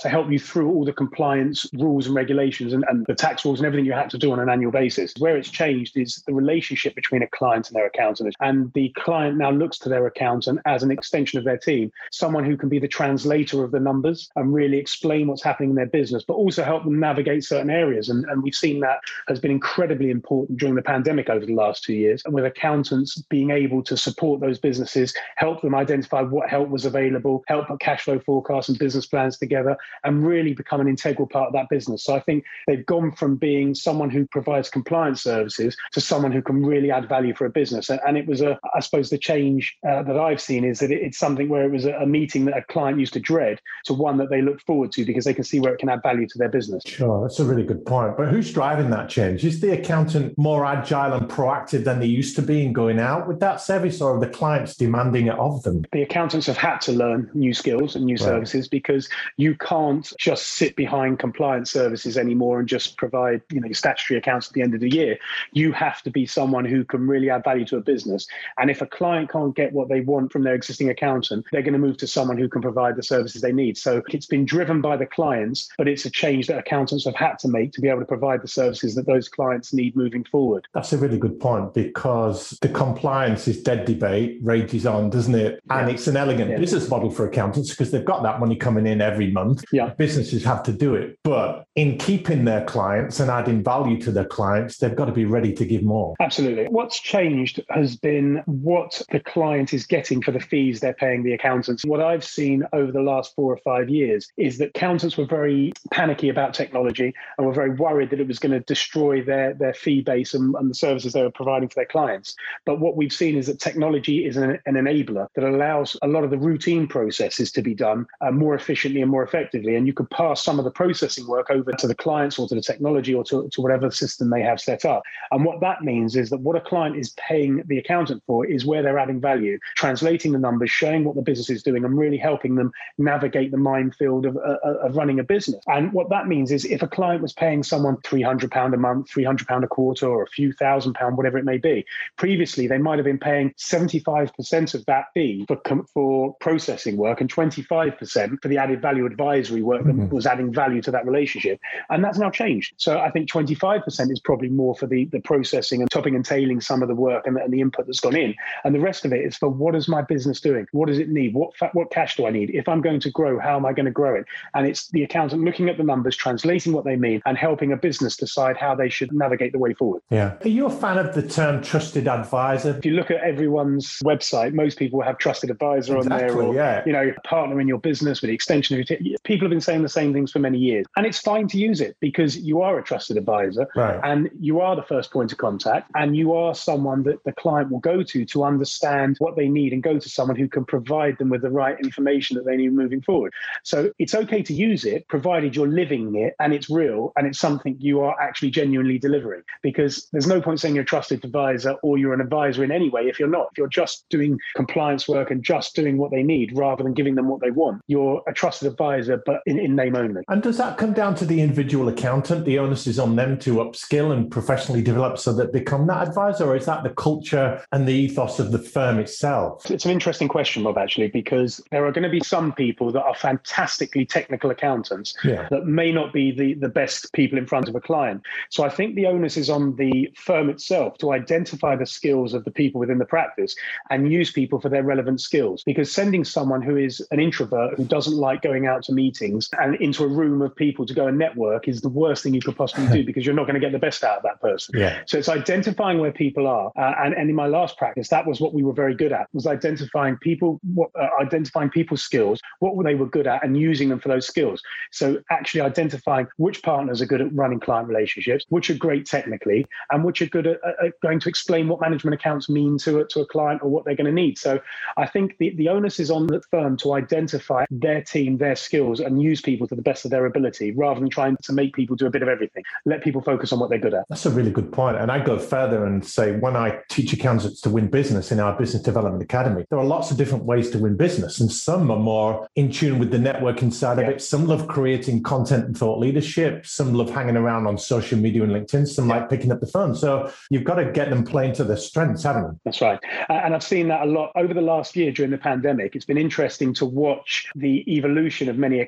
to help you through all the compliance rules and regulations and, and the tax rules and everything you had to do on an annual basis. Where it's changed is the relationship between a client and their accountant. And the client now looks to their accountant as an extension of their team, someone who can be the translator of the numbers and really explain what's happening in their business, but also help them navigate certain areas. And, and we've seen that has been incredibly important during the pandemic over the last two years, and with accountants being able to support those businesses, help them identify what help was available, help put cash flow forecasts and business plans together, and really become an integral part of that business. So I think they've gone from being someone who provides compliance services to someone who can really add value for a business. And it was, a, I suppose, the change uh, that I've seen is that it's something where it was a meeting that a client used to dread to one that they look forward to because they can see where it can add value to their business. Sure, that's a really good point. But who's driving that change? Is the accountant more agile and proactive than they used to be in going out with that service, or are the clients demanding it of them? The accountants have had to learn new skills and new right. services, because you can't just sit behind compliance services anymore and just provide, you know, your statutory accounts at the end of the year. You have to be someone who can really add value to a business. And if a client can't get what they want from their existing accountant, they're going to move to someone who can provide the services they need. So it's been driven by the clients, but it's a change that accountants have had to make to be able to provide the services that those clients need moving forward. That's a really good point, because the compliance is dead debate, rages on, doesn't it? And yeah. it's an elegant yeah. business model for accountants because they've got that money coming in every month. Yeah. Businesses have to do it. But in keeping their clients and adding value to their clients, they've got to be ready to give more. Absolutely. What's changed has been what the client is getting for the fees they're paying the accountants. What I've seen over the last four or five years is that accountants were very panicky about technology and were very worried that it was going to destroy their, their fee base and, and the services they were providing for their clients. But what we've seen is that technology is an, an enabler that allows a lot of the routine processes to be done uh, more efficiently and more effectively. And you could pass some of the processing work over to the clients or to the technology or to, to whatever system they have set up. And what that means is that what a client is paying the accountant for is where they're adding value, translating the numbers, showing what the business is doing, and really helping them navigate the minefield of, uh, of running a business. And what that means is if a client was paying someone three hundred pounds a month, three hundred pounds a quarter, or a few thousand pounds, whatever it may be, previously they might have been paying seventy-five percent of that fee for, for processing work and twenty-five percent for the added value advisory work that mm-hmm. was adding value to that relationship. And that's now changed. So I think twenty-five percent is probably more for the, the processing and topping and tailing some of the work and the, and the input that's gone in. And the rest of it is for what is my business doing? What does it need? What fa- what cash do I need? If I'm going to grow, how am I going to grow it? And it's the accountant looking at the numbers, translating what they mean, and helping a business decide how they should navigate the way forward. Yeah. Are you a fan of the term trusted advisor? If you look at everyone's website, most people have trusted advisor exactly, on there, or yeah. you know, partner in your business with the extension of your t- people have been saying the same things for many years. And it's fine to use it because you are a trusted advisor right. and you are the first point of contact, and you are someone that the client will go to to understand what they need and go to someone who can provide them with the right information that they need moving forward. So it's okay to use it, provided you're living it and it's real and it's something you are actually genuinely delivering, because there's no point saying you're a trusted advisor or you're an advisor in any way if you're not. If you're just doing compliance work and just doing what they need rather than giving them what they want, you're a trusted advisor, but in, in name only. And does that come down to the individual accountant? The onus is on them to upskill and professionally develop so that they become that advisor, or is that the culture and the ethos of the firm itself? It's an interesting question, Rob, actually, because there are going to be some people that are fantastically technical accountants yeah. that may not be the, the best people in front of a client. So I think the onus is on the firm itself to identify the skills of the people within the practice and use people for their relevant skills. Because sending someone who is an introvert, who doesn't like going out to meetings and into a room of people to go and network is the worst thing you could possibly do, because you're not going to get the best out of that person. Yeah. So it's identifying where people are. Uh, and, and in my last practice, that was what we were very good at, was identifying people, what, uh, identifying people's skills, what they were good at, and using them for those skills. So actually identifying which partners are good at running client relationships, which are great technically, and which are good at, at going to explain what management accounts mean to a, to a client or what they're going to need. So I think the, the onus is on the firm to identify their team, their skills, and use people to the best of their ability, rather than trying to make people do a bit of everything. Let people focus on what they're good at. That's a really good point. And I go further and say, when I teach accountants to win business in our Business Development Academy, there are lots of different ways to win business, and some are more in tune with the networking side yeah. of it. Some love creating content and thought leadership. Some love hanging around on social media and LinkedIn. Some yeah. like picking up the phone. So you've got to get them playing to their strengths, haven't you? That's right. And I've seen that a lot over the last year during the pandemic. It's been interesting to watch the evolution of many accountants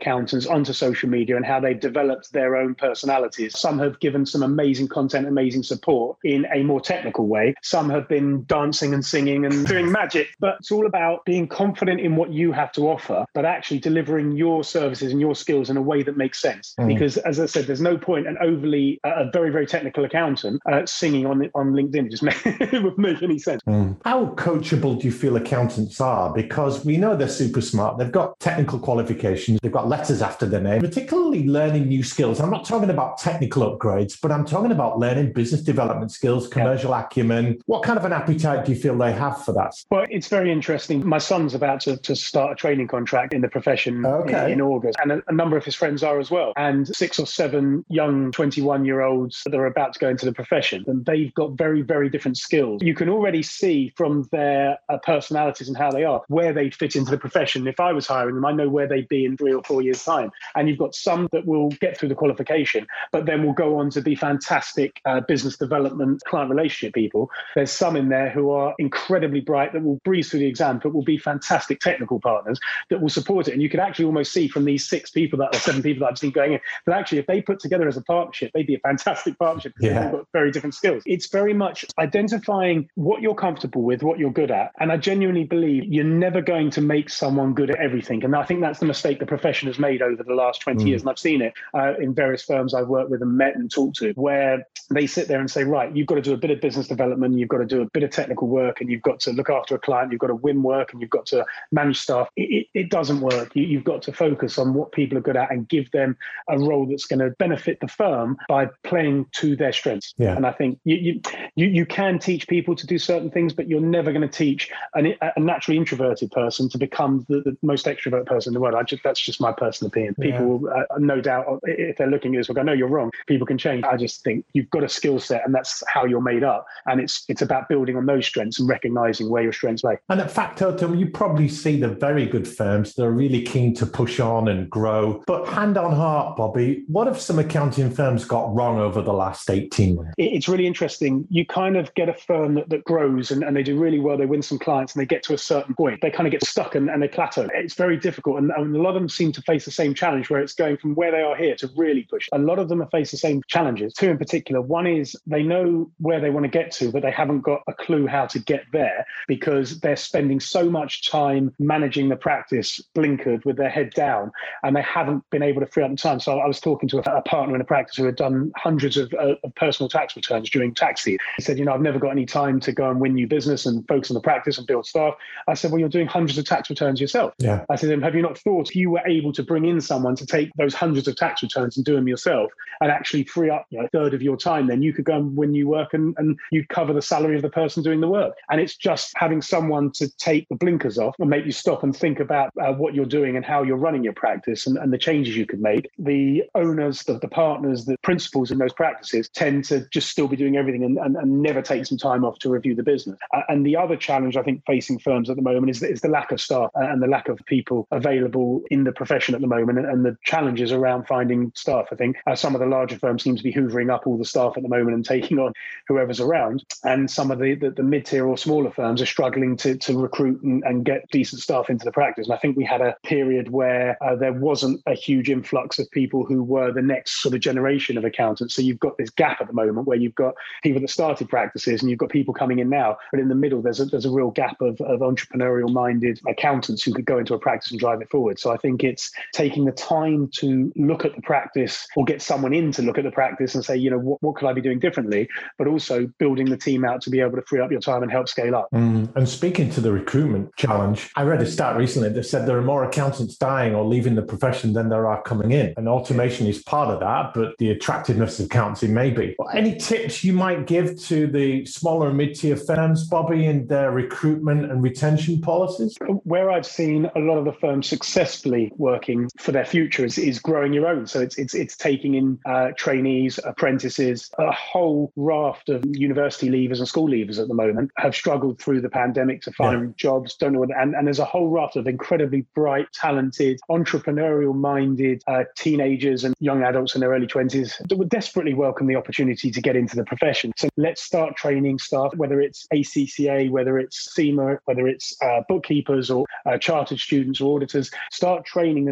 accountants onto social media and how they've developed their own personalities. Some have given some amazing content, amazing support in a more technical way. Some have been dancing and singing and doing magic, but it's all about being confident in what you have to offer, but actually delivering your services and your skills in a way that makes sense. Mm. Because as I said, there's no point an overly, uh, a very, very technical accountant uh, singing on on LinkedIn. It just make, it would make any sense. Mm. How coachable do you feel accountants are? Because we know they're super smart. They've got technical qualifications. They've got letters after their name, particularly learning new skills. I'm not talking about technical upgrades, but I'm talking about learning business development skills, commercial yeah. acumen. What kind of an appetite do you feel they have for that? Well, it's very interesting. My son's about to, to start a training contract in the profession okay. in, in August, and a, a number of his friends are as well. And six or seven young twenty-one-year-olds that are about to go into the profession, and they've got very, very different skills. You can already see from their uh, personalities and how they are, where they'd fit into the profession. If I was hiring them, I know where they'd be in three or four years' time. And you've got some that will get through the qualification, but then will go on to be fantastic uh, business development, client relationship people. There's some in there who are incredibly bright that will breeze through the exam, but will be fantastic technical partners that will support it. And you can actually almost see from these six people that or seven people that I've seen going in, that actually if they put together as a partnership, they'd be a fantastic partnership because yeah. they've all got very different skills. It's very much identifying what you're comfortable with, what you're good at. And I genuinely believe you're never going to make someone good at everything. And I think that's the mistake the profession has made over the last twenty mm. years. And I've seen it uh, in various firms I've worked with and met and talked to, where they sit there and say, right, you've got to do a bit of business development, you've got to do a bit of technical work, and you've got to look after a client, you've got to win work, and you've got to manage staff. It, it, it doesn't work. You, you've got to focus on what people are good at and give them a role that's going to benefit the firm by playing to their strengths. Yeah. And I think you, you you you can teach people to do certain things, but you're never going to teach an, a naturally introverted person to become the, the most extrovert person in the world. I just, that's just my personal opinion. People, yeah. uh, no doubt, if they're looking at this, will go, no, you're wrong. People can change. I just think you've got a skill set, and that's how you're made up. And it's it's about building on those strengths and recognizing where your strengths lay. And at Factotum, you probably see the very good firms that are really keen to push on and grow. But hand on heart, Bobby, what have some accounting firms got wrong over the last eighteen months? It's really interesting. You kind of get a firm that, that grows and, and they do really well. They win some clients and they get to a certain point. They kind of get stuck and, and they plateau. It's very difficult. And, and a lot of them seem to face the same challenge where it's going from where they are here to really push. A lot of them have faced the same challenges. Two in particular. One is they know where they want to get to, but they haven't got a clue how to get there because they're spending so much time managing the practice blinkered with their head down, and they haven't been able to free up the time. So I was talking to a, a partner in a practice who had done hundreds of, uh, of personal tax returns during tax season. He said, you know, I've never got any time to go and win new business and focus on the practice and build staff. I said, well, you're doing hundreds of tax returns yourself. Yeah. I said, have you not thought if you were able to bring in someone to take those hundreds of tax returns and do them yourself and actually free up, you know, a third of your time, then you could go and win new work and, and you'd cover the salary of the person doing the work. And it's just having someone to take the blinkers off and make you stop and think about uh, what you're doing and how you're running your practice and, and the changes you could make. The owners, the, the partners, the principals in those practices tend to just still be doing everything and, and, and never take some time off to review the business. Uh, and the other challenge I think facing firms at the moment is, is the lack of staff uh, and the lack of people available in the profession at the moment, and, and the challenges around finding staff. I think uh, some of the larger firms seem to be hoovering up all the staff at the moment and taking on whoever's around. And some of the, the, the mid-tier or smaller firms are struggling to, to recruit and, and get decent staff into the practice. And I think we had a period where uh, there wasn't a huge influx of people who were the next sort of generation of accountants. So you've got this gap at the moment where you've got people that started practices and you've got people coming in now. But in the middle, there's a, there's a real gap of, of entrepreneurial-minded accountants who could go into a practice and drive it forward. So I think it's taking the time to look at the practice or get someone in to look at the practice and say, you know, what, what could I be doing differently? But also building the team out to be able to free up your time and help scale up. Mm. And speaking to the recruitment challenge, I read a stat recently that said there are more accountants dying or leaving the profession than there are coming in. And automation is part of that, but the attractiveness of accountancy may be. Well, any tips you might give to the smaller and mid-tier firms, Bobby, in their recruitment and retention policies? Where I've seen a lot of the firms successfully working for their future is, is growing your own. So it's it's it's taking in uh, trainees, apprentices, a whole raft of university leavers and school leavers at the moment have struggled through the pandemic to find yeah. jobs, don't know what, and, and there's a whole raft of incredibly bright, talented, entrepreneurial-minded uh, teenagers and young adults in their early twenties that would desperately welcome the opportunity to get into the profession. So let's start training staff, whether it's A C C A, whether it's SEMA, whether it's uh, bookkeepers or uh, chartered students or auditors. Start training the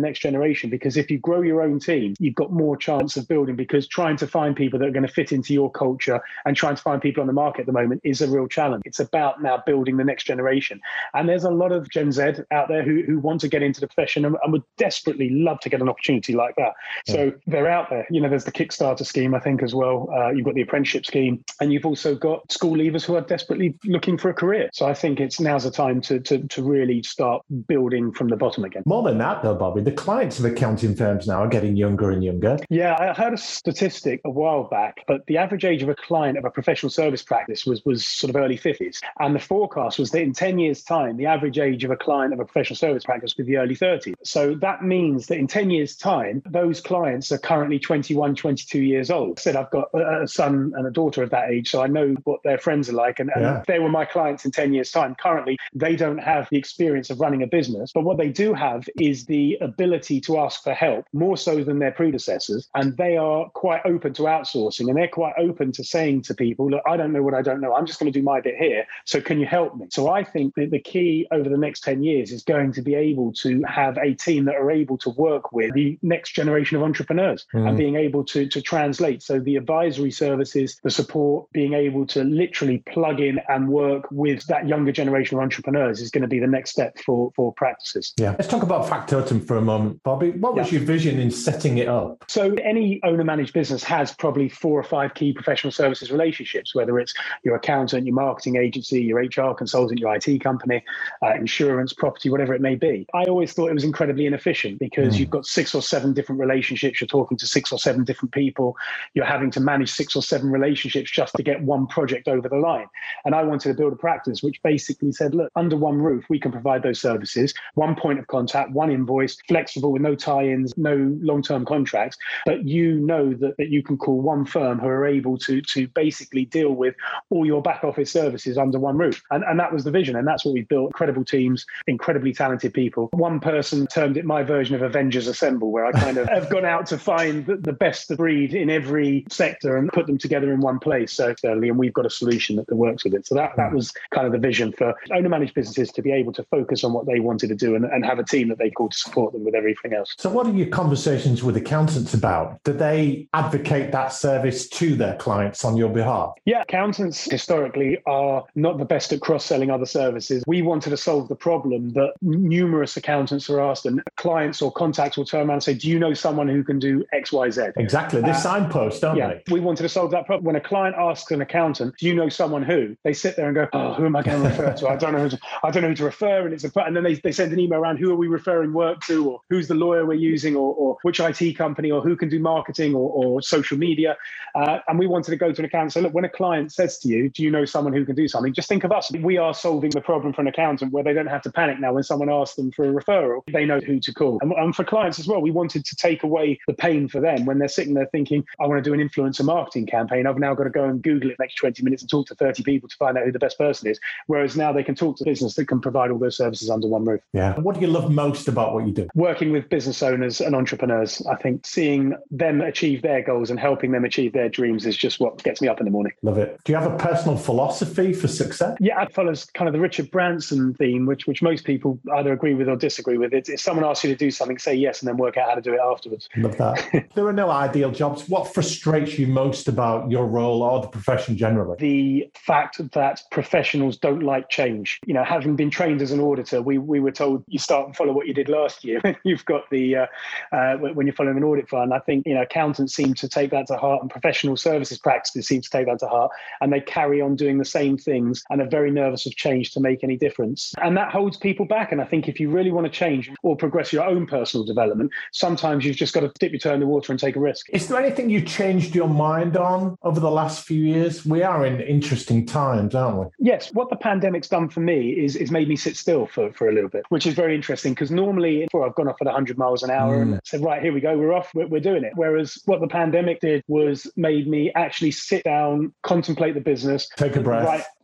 next generation, because if you grow your own team, you've got more chance of building, because trying to find people that are going to fit into your culture and trying to find people on the market at the moment is a real challenge. It's about now building the next generation. And there's a lot of Gen Z out there who, who want to get into the profession and, and would desperately love to get an opportunity like that. Yeah. So they're out there. You know, there's the Kickstarter scheme, I think, as well. Uh, you've got the apprenticeship scheme, and you've also got school leavers who are desperately looking for a career. So I think it's now's the time to, to, to really start building from the bottom again. More than that, though, Bobby, the clients of accounting firms now are getting younger and younger. Yeah, I heard a statistic a while back, but the average age of a client of a professional service practice was, was sort of early fifties. And the forecast was that in ten years' time, the average age of a client of a professional service practice would be the early thirties. So that means that in ten years' time, those clients are currently twenty-one, twenty-two years old. I said I've got a son and a daughter of that age, so I know what their friends are like. And, and yeah. they were my clients in ten years' time. Currently, they don't have the experience of running a business, but what they do have is the ability to ask for help, more so than their predecessors. And they are quite open to outsourcing, and they're quite open to saying to people, look, I don't know what I don't know. I'm just going to do my bit here. So can you help me? So I think that the key over the next ten years is going to be able to have a team that are able to work with the next generation of entrepreneurs mm. and being able to, to translate. So the advisory services, the support, being able to literally plug in and work with that younger generation of entrepreneurs is going to be the next step for, for practices. Yeah. Let's talk about Factotum for a moment. Bobby, what was yeah. your vision in setting it up? So any owner-managed business has probably four or five key professional services relationships, whether it's your accountant, your marketing agency, your H R consultant, your I T company, uh, insurance, property, whatever it may be. I always thought it was incredibly inefficient because mm. you've got six or seven different relationships. You're talking to six or seven different people. You're having to manage six or seven relationships just to get one project over the line. And I wanted to build a practice which basically said, look, under one roof, we can provide those services, one point of contact, one invoice, flexible with no tie-ins, no long-term contracts. But you know that, that you can call one firm who are able to, to basically deal with all your back office services under one roof. And, and that was the vision. And that's what we built. Incredible teams, incredibly talented people. One person termed it my version of Avengers Assemble, where I kind of have gone out to find the, the best of breed in every sector and put them together in one place. So, and we've got a solution that works with it. So that, that was kind of the vision for owner-managed businesses to be able to focus on what they wanted to do and, and have a team that they call to support them with everything else. So what are your conversations with accountants about? Do they advocate that service to their clients on your behalf? Yeah, accountants historically are not the best at cross-selling other services. We wanted to solve the problem that numerous accountants are asked, and clients or contacts will turn around and say, do you know someone who can do X, Y, Z? Exactly. This uh, signpost, don't yeah, they? We wanted to solve that problem. When a client asks an accountant, do you know someone who? They sit there and go, oh, who am I going to refer to? I don't know who to, I don't know who to refer. And it's a, and then they, they send an email around, who are we referring work to, or who's the lawyer we're using, or, or which I T company, or who can do marketing or, or social media. Uh, and we wanted to go to an accountant and say, look, when a client says to you, do you know someone who can do something? Just think of us. We are solving the problem for an accountant where they don't have to panic now when someone asks them for a referral. They know who to call. And, and for clients as well, we wanted to take away the pain for them when they're sitting there thinking, I want to do an influencer marketing campaign. I've now got to go and Google it the next twenty minutes and talk to thirty people to find out who the best person is. Whereas now they can talk to a business that can provide all those services under one roof. Yeah. What do you love most about what you do? Working with business owners and entrepreneurs. I think seeing them achieve their goals and helping them achieve their dreams is just what gets me up in the morning. Love it. Do you have a personal philosophy for success? Yeah, it follows kind of the Richard Branson theme, which which most people either agree with or disagree with. It's, if someone asks you to do something, say yes, and then work out how to do it afterwards. Love that. There are no ideal jobs. What frustrates you most about your role or the profession generally? The fact that professionals don't like change. You know, having been trained as an auditor, we we were told you start and follow what you did last year. You've got the, uh, uh, when you're following an audit fund. I think, you know, accountants seem to take that to heart, and professional services practices seem to take that to heart, and they carry on doing the same things and are very nervous of change to make any difference. And that holds people back. And I think if you really want to change or progress your own personal development, sometimes you've just got to dip your toe in the water and take a risk. Is there anything you changed your mind on over the last few years? We are in interesting times, aren't we? Yes. What the pandemic's done for me is, is made me sit still for, for a little bit, which is very interesting, because normally before I've gone off at one hundred miles an hour mm. and said, right, here we go, we're off, we're, we're doing it. Whereas what the pandemic did was made me actually sit down, contemplate the business. Take a breath. Right,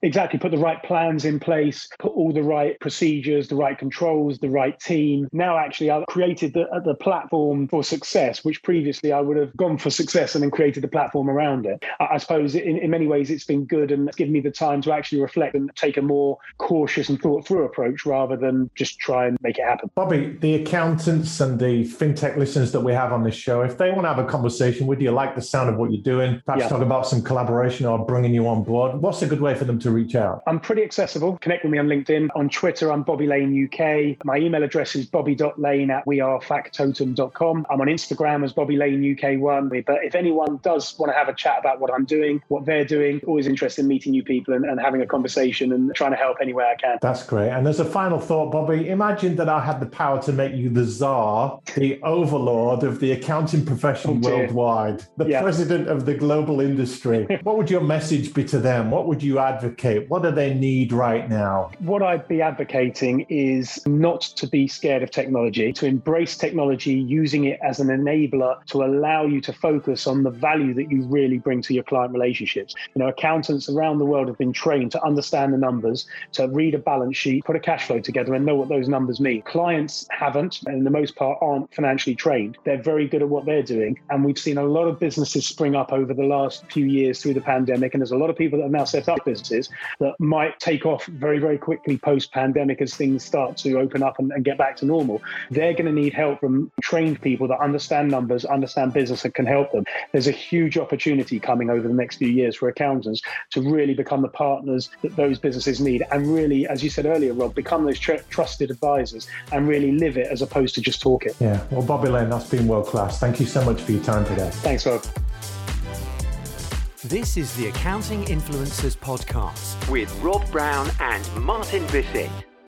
exactly put the right plans in place, put all the right procedures, the right controls, the right team. Now, actually, I've created the, the platform for success, which previously I would have gone for success and then created the platform around it. I, I suppose in, in many ways it's been good and it's given me the time to actually reflect and take a more cautious and thought through approach rather than just try and make it happen. Bobby, the accountants and the fintech listeners that we have on this show, if they want to have a conversation with you, like the sound of what you're doing, perhaps yeah. talk about some collaboration or bringing you on board, what's a good way for them to reach out? I'm pretty accessible. Connect with me on LinkedIn. On Twitter, I'm Bobby Lane U K. My email address is bobby dot lane at we are factotum dot com. I'm on Instagram as Bobby Lane U K one. But if anyone does want to have a chat about what I'm doing, what they're doing, always interested in meeting new people and, and having a conversation and trying to help any way I can. That's great. And as a final thought, Bobby, imagine that I had the power to make you the czar, the overlord of the accounting profession oh, worldwide, the yeah. president of the global industry. What would your message be to them? What would you advocate? What do they need right now? What I'd be advocating is not to be scared of technology, to embrace technology, using it as an enabler to allow you to focus on the value that you really bring to your client relationships. You know, accountants around the world have been trained to understand the numbers, to read a balance sheet, put a cash flow together and know what those numbers mean. Clients haven't, and in the most part aren't financially trained. They're very good at what they're doing. And we've seen a lot of businesses spring up over the last few years through the pandemic. And there's a lot of people that have now set up businesses that might take off very, very quickly post-pandemic as things start to open up and, and get back to normal. They're going to need help from trained people that understand numbers, understand business, and can help them. There's a huge opportunity coming over the next few years for accountants to really become the partners that those businesses need and really, as you said earlier, Rob, become those tr- trusted advisors and really live it as opposed to just talk it. Yeah, well, Bobby Lane, that's been world class. Thank you so much for your time today. Thanks, Rob. This is the Accounting Influencers Podcast with Rob Brown and Martin Bissett.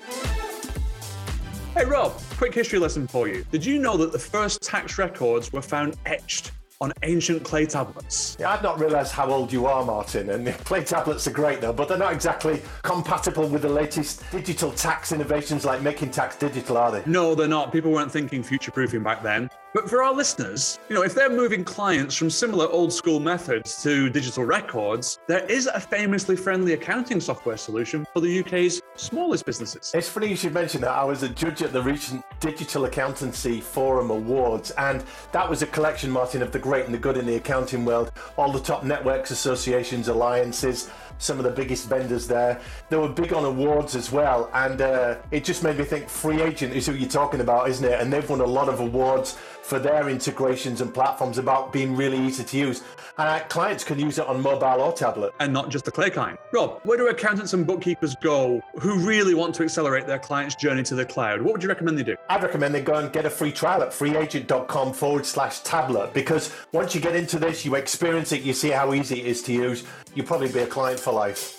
Hey Rob, quick history lesson for you. Did you know that the first tax records were found etched on ancient clay tablets? Yeah, I'd not realised how old you are, Martin. And clay tablets are great, though, but they're not exactly compatible with the latest digital tax innovations like making tax digital, are they? No, they're not. People weren't thinking future-proofing back then. But for our listeners, you know, if they're moving clients from similar old school methods to digital records, there is a famously friendly accounting software solution for the U K's smallest businesses. It's funny you should mention that. I was a judge at the recent Digital Accountancy Forum Awards, and that was a collection, Martin, of the great and the good in the accounting world. All the top networks, associations, alliances, some of the biggest vendors there. They were big on awards as well, and uh, it just made me think Free Agent is who you're talking about, isn't it? And they've won a lot of awards for their integrations and platforms about being really easy to use. And uh, clients can use it on mobile or tablet. And not just the clay kind. Rob, where do accountants and bookkeepers go who really want to accelerate their clients' journey to the cloud? What would you recommend they do? I'd recommend they go and get a free trial at freeagent.com forward slash tablet, because once you get into this, you experience it, you see how easy it is to use, you'll probably be a client for life.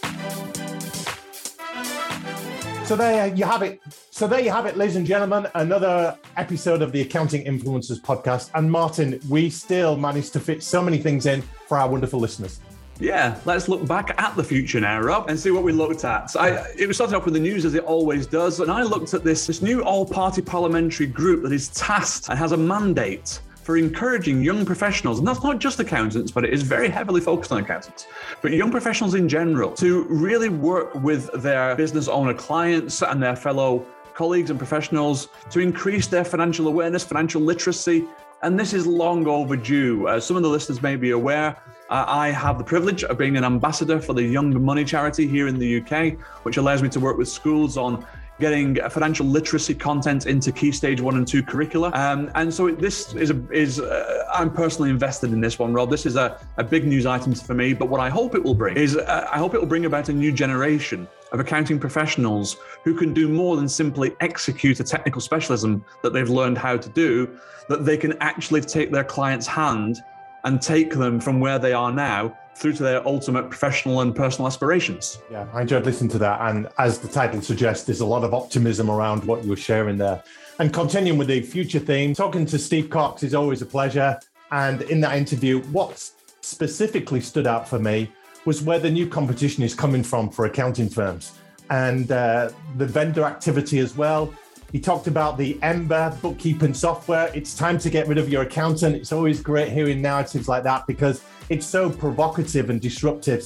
So there you have it. So there you have it, ladies and gentlemen, another episode of the Accounting Influencers Podcast. And Martin, we still managed to fit so many things in for our wonderful listeners. Yeah, let's look back at the future now, Rob, and see what we looked at. So I, it was started off with the news, as it always does, and I looked at this, this new all-party parliamentary group that is tasked and has a mandate for encouraging young professionals, and that's not just accountants, but it is very heavily focused on accountants, but young professionals in general, to really work with their business owner clients and their fellow colleagues and professionals to increase their financial awareness, financial literacy. And this is long overdue. As some of the listeners may be aware, uh, I have the privilege of being an ambassador for the Young Money charity here in the U K, which allows me to work with schools on getting financial literacy content into key stage one and two curricula. Um, and so this is, a, is uh, I'm personally invested in this one, Rob. This is a, a big news item for me, but what I hope it will bring is, uh, I hope it will bring about a new generation of accounting professionals who can do more than simply execute a technical specialism that they've learned how to do, that they can actually take their client's hand and take them from where they are now through to their ultimate professional and personal aspirations. Yeah, I enjoyed listening to that. And as the title suggests, there's a lot of optimism around what you were sharing there. And continuing with the future theme, talking to Steve Cox is always a pleasure. And in that interview, what specifically stood out for me was where the new competition is coming from for accounting firms and uh, the vendor activity as well. He talked about the Ember bookkeeping software. It's time to get rid of your accountant. It's always great hearing narratives like that because it's so provocative and disruptive. So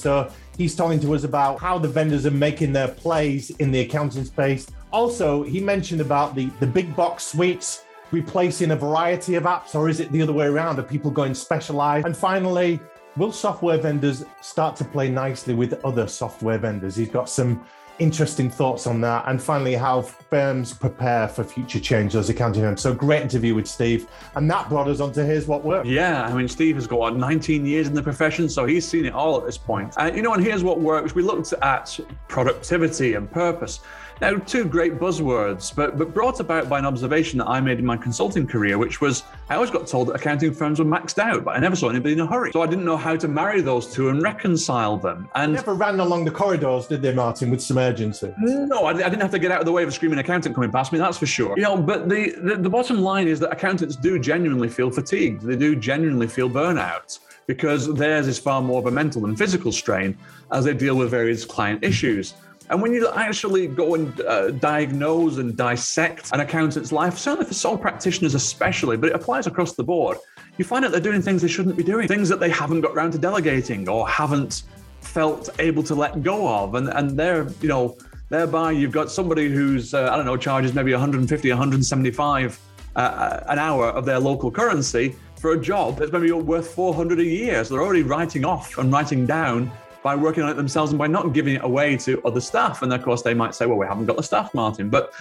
He's talking to us about how the vendors are making their plays in the accounting space. Also, he mentioned about the, the big box suites replacing a variety of apps, or is it the other way around? Are people going specialized? And finally, will software vendors start to play nicely with other software vendors? He's got some interesting thoughts on that. And finally, how firms prepare for future change, those accounting firms. So great interview with Steve. And that brought us on to Here's What Works. Yeah, I mean, Steve has got what, nineteen years in the profession, so he's seen it all at this point. And, you know, and Here's What Works, we looked at productivity and purpose. Now, two great buzzwords, but, but brought about by an observation that I made in my consulting career, which was I always got told that accounting firms were maxed out, but I never saw anybody in a hurry. So I didn't know how to marry those two and reconcile them. And they never ran along the corridors, did they, Martin, with some urgency? No, I, I didn't have to get out of the way of a screaming accountant coming past me, that's for sure. You know, but the, the, the bottom line is that accountants do genuinely feel fatigued. They do genuinely feel burnout, because theirs is far more of a mental and physical strain as they deal with various client issues. And when you actually go and uh, diagnose and dissect an accountant's life, certainly for sole practitioners especially, but it applies across the board, you find out they're doing things they shouldn't be doing, things that they haven't got around to delegating or haven't felt able to let go of. And, and they're, you know, thereby you've got somebody who's, uh, I don't know, charges maybe one hundred fifty, one hundred seventy-five uh, an hour of their local currency for a job that's maybe worth four hundred a year. So they're already writing off and writing down by working on it themselves and by not giving it away to other staff. And of course, they might say, well, we haven't got the staff, Martin. But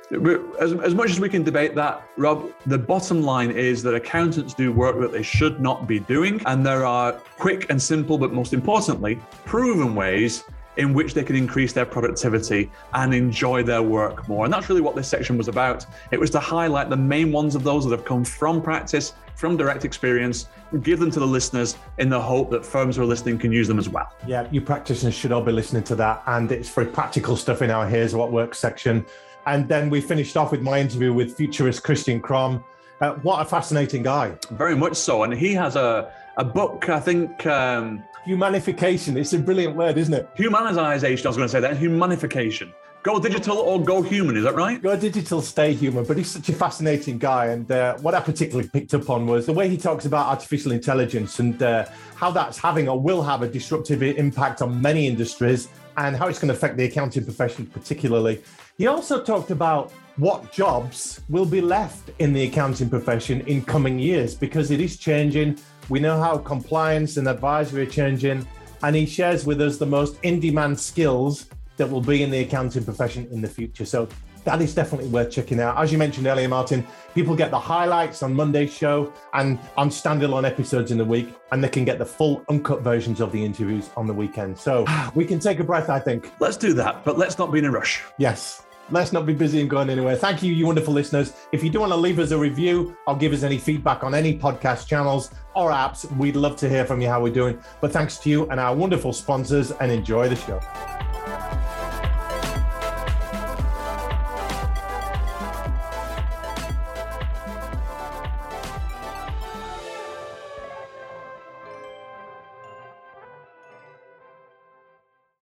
as, as much as we can debate that, Rob, the bottom line is that accountants do work that they should not be doing. And there are quick and simple, but most importantly, proven ways in which they can increase their productivity and enjoy their work more. And that's really what this section was about. It was to highlight the main ones of those that have come from practice, from direct experience, and give them to the listeners in the hope that firms who are listening can use them as well. Yeah, you practitioners should all be listening to that. And it's very practical stuff in our Here's What Works section. And then we finished off with my interview with futurist Christian Krom. Uh, what a fascinating guy. Very much so. And he has a, a book, I think... Um, Humanification. It's a brilliant word, isn't it? Humanization, I was going to say that. Humanification. Go digital or go human, is that right? Go digital, stay human. But he's such a fascinating guy. And uh, what I particularly picked up on was the way he talks about artificial intelligence and uh, how that's having or will have a disruptive impact on many industries and how it's going to affect the accounting profession particularly. He also talked about what jobs will be left in the accounting profession in coming years, because it is changing. We know how compliance and advisory are changing, and he shares with us the most in-demand skills that will be in the accounting profession in the future. So that is definitely worth checking out. As you mentioned earlier, Martin, people get the highlights on Monday's show and on standalone episodes in the week, and they can get the full uncut versions of the interviews on the weekend. So we can take a breath, I think. Let's do that, but let's not be in a rush. Yes. Let's not be busy and going anywhere. Thank you, you wonderful listeners. If you do want to leave us a review or give us any feedback on any podcast channels or apps, we'd love to hear from you how we're doing. But thanks to you and our wonderful sponsors, and enjoy the show.